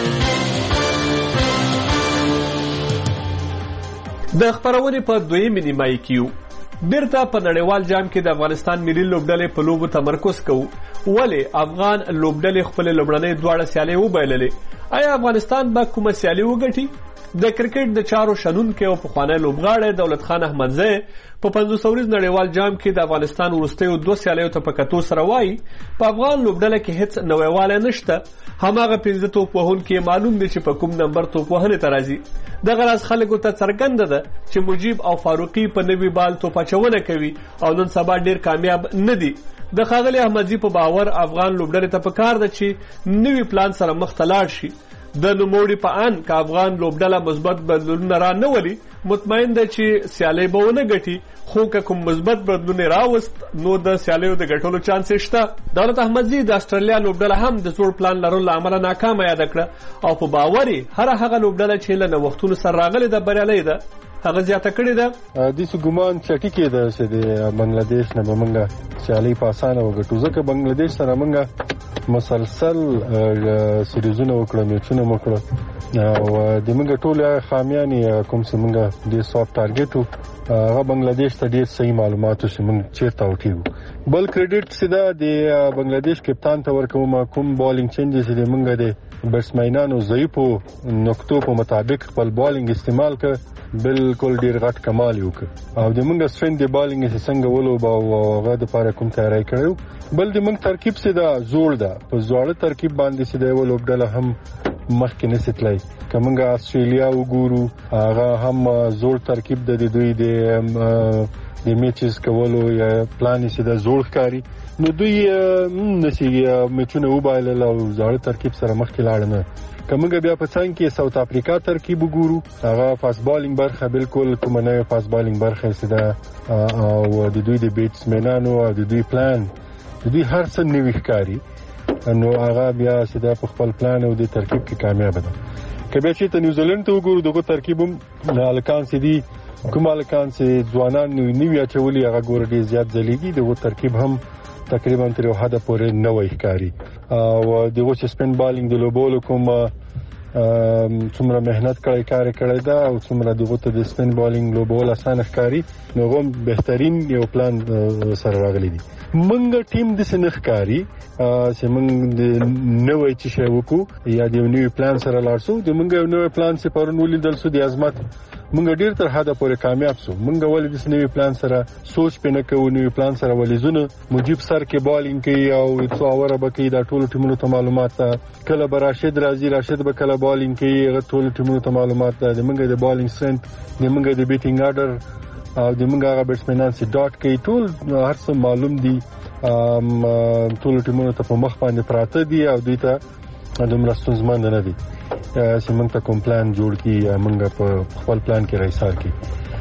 S18: د خپرونې په دویمې نیمایي کې یو بیرته په نړیوال جام کې د افغانستان ملي لوبډلې په لوبو تمرکز کوو. ولې افغان لوبډلې خپلې لومړنۍ دواړه سیالۍ وبایللې؟ آیا افغانستان به کومه سیالي وګټي؟ د کرکټ د چارو شنونکی او پخوانی لوبغاړی دولت خان احمدزی په پنځوس اوریز نړیوال جام کې د افغانستان وروستیو دوه سیالیو ته په کتو سره وایي په افغان لوبډله کې هیڅ نویوالی نشته. هماغه پنځه توپ وهونکي معلوم دي چې په کوم نمبر توپ وهنې ته راځي. دغه راز خلکو ته څرګنده ده چې مجیب او فاروقي په نوي بال توپ اچونه کوي او نن سبا ډیر کامیاب نه دي. د ښاغلي احمدزي په باور افغان لوبډلې ته پکار ده چې نوي پلان سره مخ ته لاړ شي. د نوموړي په ان که افغان لوبډله مثبت بدلونونه را نه ولي مطمئن ده چې سیالۍ به ونه ګټي، خو که کوم مثبت بدلون راوست نو د سیالیو د ګټلو چانس شته. دولت احمدزي د استرالیا لوبډله هم د زوړ پلان لرلو له امله ناکامه یاده کړه او په باور یې هره هغه لوبډله چې له نوښتونو سره راغلې ده بریالۍ ده. هغه زیاته کړې ده
S21: داسې ګمان چټي کېده چې د بنګلادیش نه به موږ سیالۍ په اسانه وګټو، ځکه بنګلادیش سره موږ مسلسل سیریزونه وکړه، میچونه مو کړه او د موږ ټول خامیان کوم چې موږ ډېر سافټ ټارګټ وو هغه بنگلادیش ته ډېر صحیح معلوماتو چې موږ چیرته اوټیږو. بل کریډټ چې دا د بنگلادیش کپتان ته ورکوم کوم بالینګ چینجز چې موږ د بیټسمینانو ضعیفو نقطو په مطابق خپل بالینګ استعمال کړ، بالکل ډیر غټ کمال وکړ او د موږ سترنګ د بالینګ چې څنګه ولوب او هغه د لپاره کوم تیاری کړو. بل د موږ ترکیب چې دا زوړ ده په زوړ ترکیب باندې چې د ولوبډله هم مخکې نسیتلای. کومه استرالیا وګورو هغه هم زوړ ترکیب د دوی د د میچز کولو یا پلان چې د زوړ ښکاری نو دوی نسی میچونه وبایلل او زوړ ترکیب سره مخکې لاړ نه. کومه بیا په څنګه کې ساوث افریقا ترکیب وګورو هغه فاست بالینګ برخه بالکل کومه نه فاست بالینګ برخه چې دا او د دوی د بیټسمنانو او د دوی پلان د دوی هر څه نوی ښکاری نو هغه بیا چې دا په خپل پلان او د ترکیب کې کامیاب ده. کبه چې ته نیوزیلند ته وګورو دغه ترکیبم الکان سي دي کوم الکان سي ځوانان نیوی اچولي هغه ګور ډیر زیات ځلیږي دغه ترکیب هم تقریبا تر یو حد پورې نوې ښکاری او دغه سپین بالینګ د لوبولو کوم څومره مهنت کړی کار کړی دا او څومره دغه ته د سپین بالینګ لوبول اسانه ښکاری نو هم بهترین یو پلان سره راغلی دی. منګه ټیم د سنخ کاری چې موږ د نوې چې شی وکړو یا د نوې پلان سره لاړ شو د موږ یو نوې پلان چې پرون ولیدل سو د عظمت موږ ډیر تر حده پورې کامیاب سو. موږ ولې د نوې پلان سره سوچ پنه کوو، نوې پلان سره ولې زونه مجيب سر کې بالینګ کوي او څو اوره بکې دا ټول ټیمونو ته معلومات کله به راشد راځي راشد به کله بالینګ کوي هغه ټول ټیمونو ته معلومات ده. د موږ د بالینګ سنت د موږ د بیټینګ اډر او د موږ هغه بیټسمنان چې ډاټ کوي ټول هر څه معلوم دي. ام ټول ټیمونو ته په مخ باندې پراته دي او دوی ته دومره ستونزمن نه دي چې موږ ته کوم پلان جوړ کړي موږ په خپل پلان کې راځار کړي.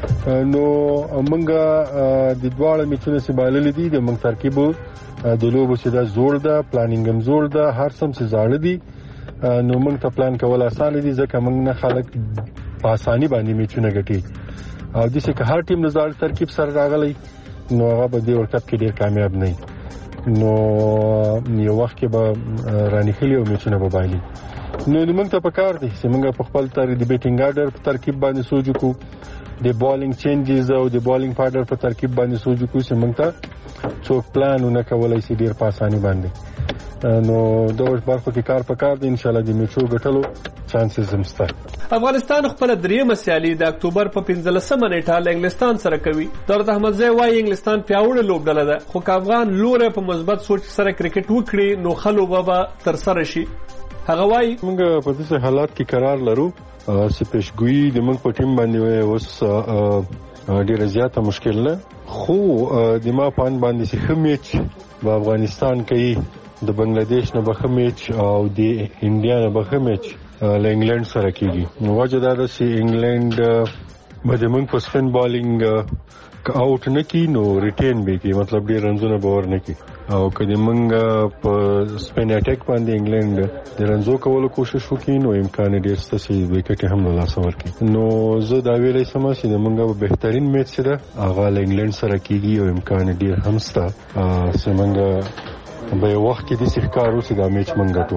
S21: نو مونږه د دواړو میچونو چې بایلل دي د مونږ ترکیب د لوبو چې دا زوړ ده پلانینګ هم زوړ ده هر سم چې زاړه دي نو مونږ ته پلان کول اسانه دي ځکه مونږ نه خلک په اساني باندې میچونه ګټي او د څه که هر ټیم د زاړ ترکیب سره راغلی نو هغه به د ورلد کپ کې ډیر کامیاب نه نو یو وخت کې به رانیخلی او میچونه به بایلي نو موږ ته پکار دي چې موږ په خپل تر د بیټینګ آرډر په ترکیب باندې سوچ وکړو د بالینګ چینجز او د بالینګ پاډر په ترکیب باندې سوچ وکړو چې موږ ته څوک پلان نه کولای شي ډیر په اساني باندې نو دا ورته برخو کې کار پکار دي ان شاء الله د میچو ګټلو چانسز هم شته.
S18: افغانستان خپل دریمه سیالي د اکتوبر په پنځلسمه نیټه له انګلستان سره کوي. دولت احمدزی وايي انګلستان پیاوړی لوبډله ده خو که افغان لوری په مثبت سوچ سره کرکټ وکړي نو خلو به تر سره شي. هغه وايي
S21: موږ په دې حالات کې قرار لرو چې پیشګویي د موږ په ټیم باندې اوس ډیره زیاته مشکل نه خو د ما پان باندې چې خمیچ په افغانستان کې د بنگلاديش نه بخه میچ او د انډیا نه بخه میچ له انګلند سره کیږي نو وجه دا ده چې انګلند به د موږ په سپین بالینګ آوټ نه کی نو ریټین به کی مطلب ډیر رنزونه باور نه کی او کله موږ په سپین اٹیک باندې انګلند د رنزو کولو کوشش وکړي نو امکان ډیر ست چې وکټ هم له لاس ورکړي نو زه دا ویلای سم چې موږ به بهترین میچ ده هغه له انګلند سره کیږي او امکان ډیر هم ست چې موږ به یو وخت کې د سحکارو چې دا میچ منګټو.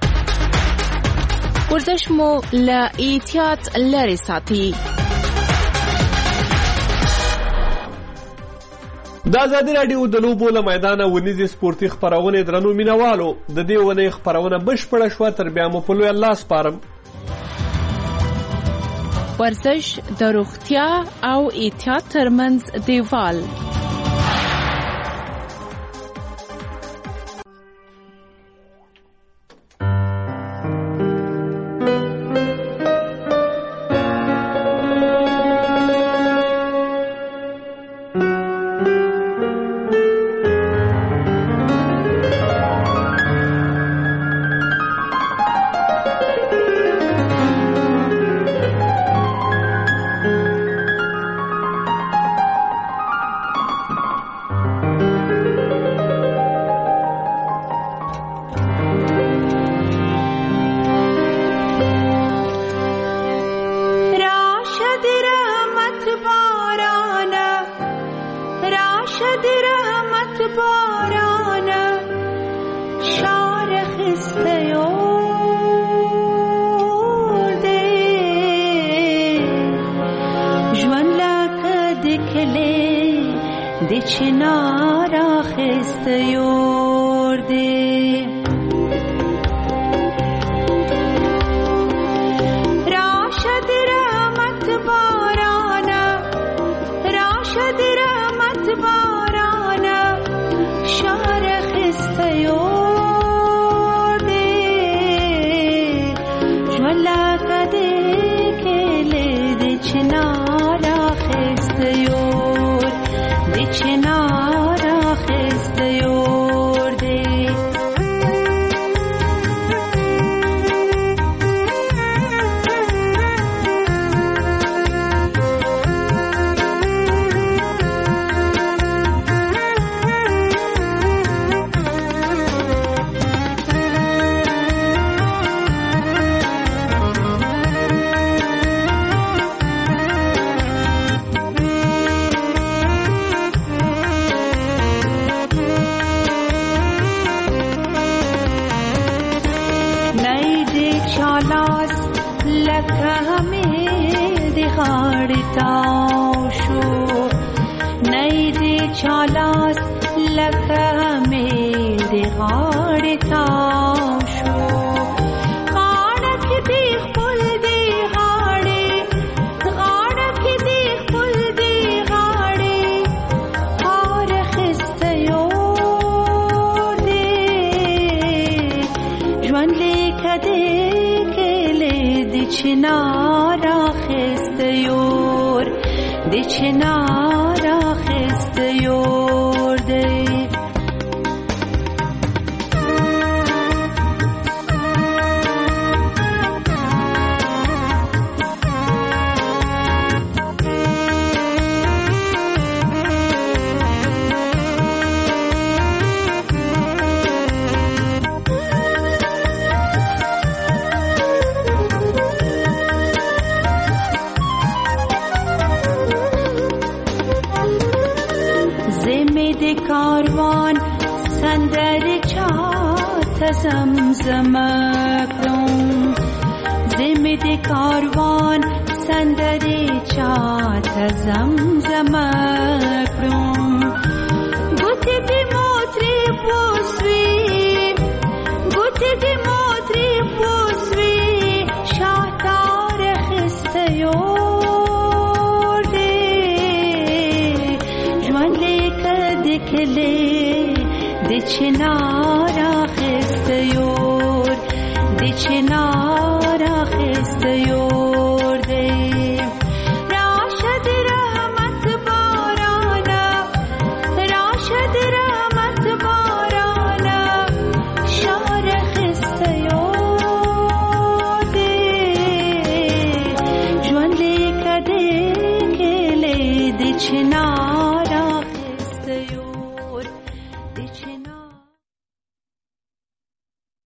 S3: ورزش مو له احتیاط لري ساتي.
S18: د ازادي راډیو د لوبو له میدانه ونیزي سپورتي خپرونې درنو مینوالو د دې ونې خپرونه بشپړه شوه تر بیا مو په لوی الله سپارم.
S3: ورزش د روغتیا او احتیاط ترمنځ دیوال.
S5: زمزم کړم زمې د کاروان سندرې چاته زمزم کړم ګوتې دې مو ترې وسوې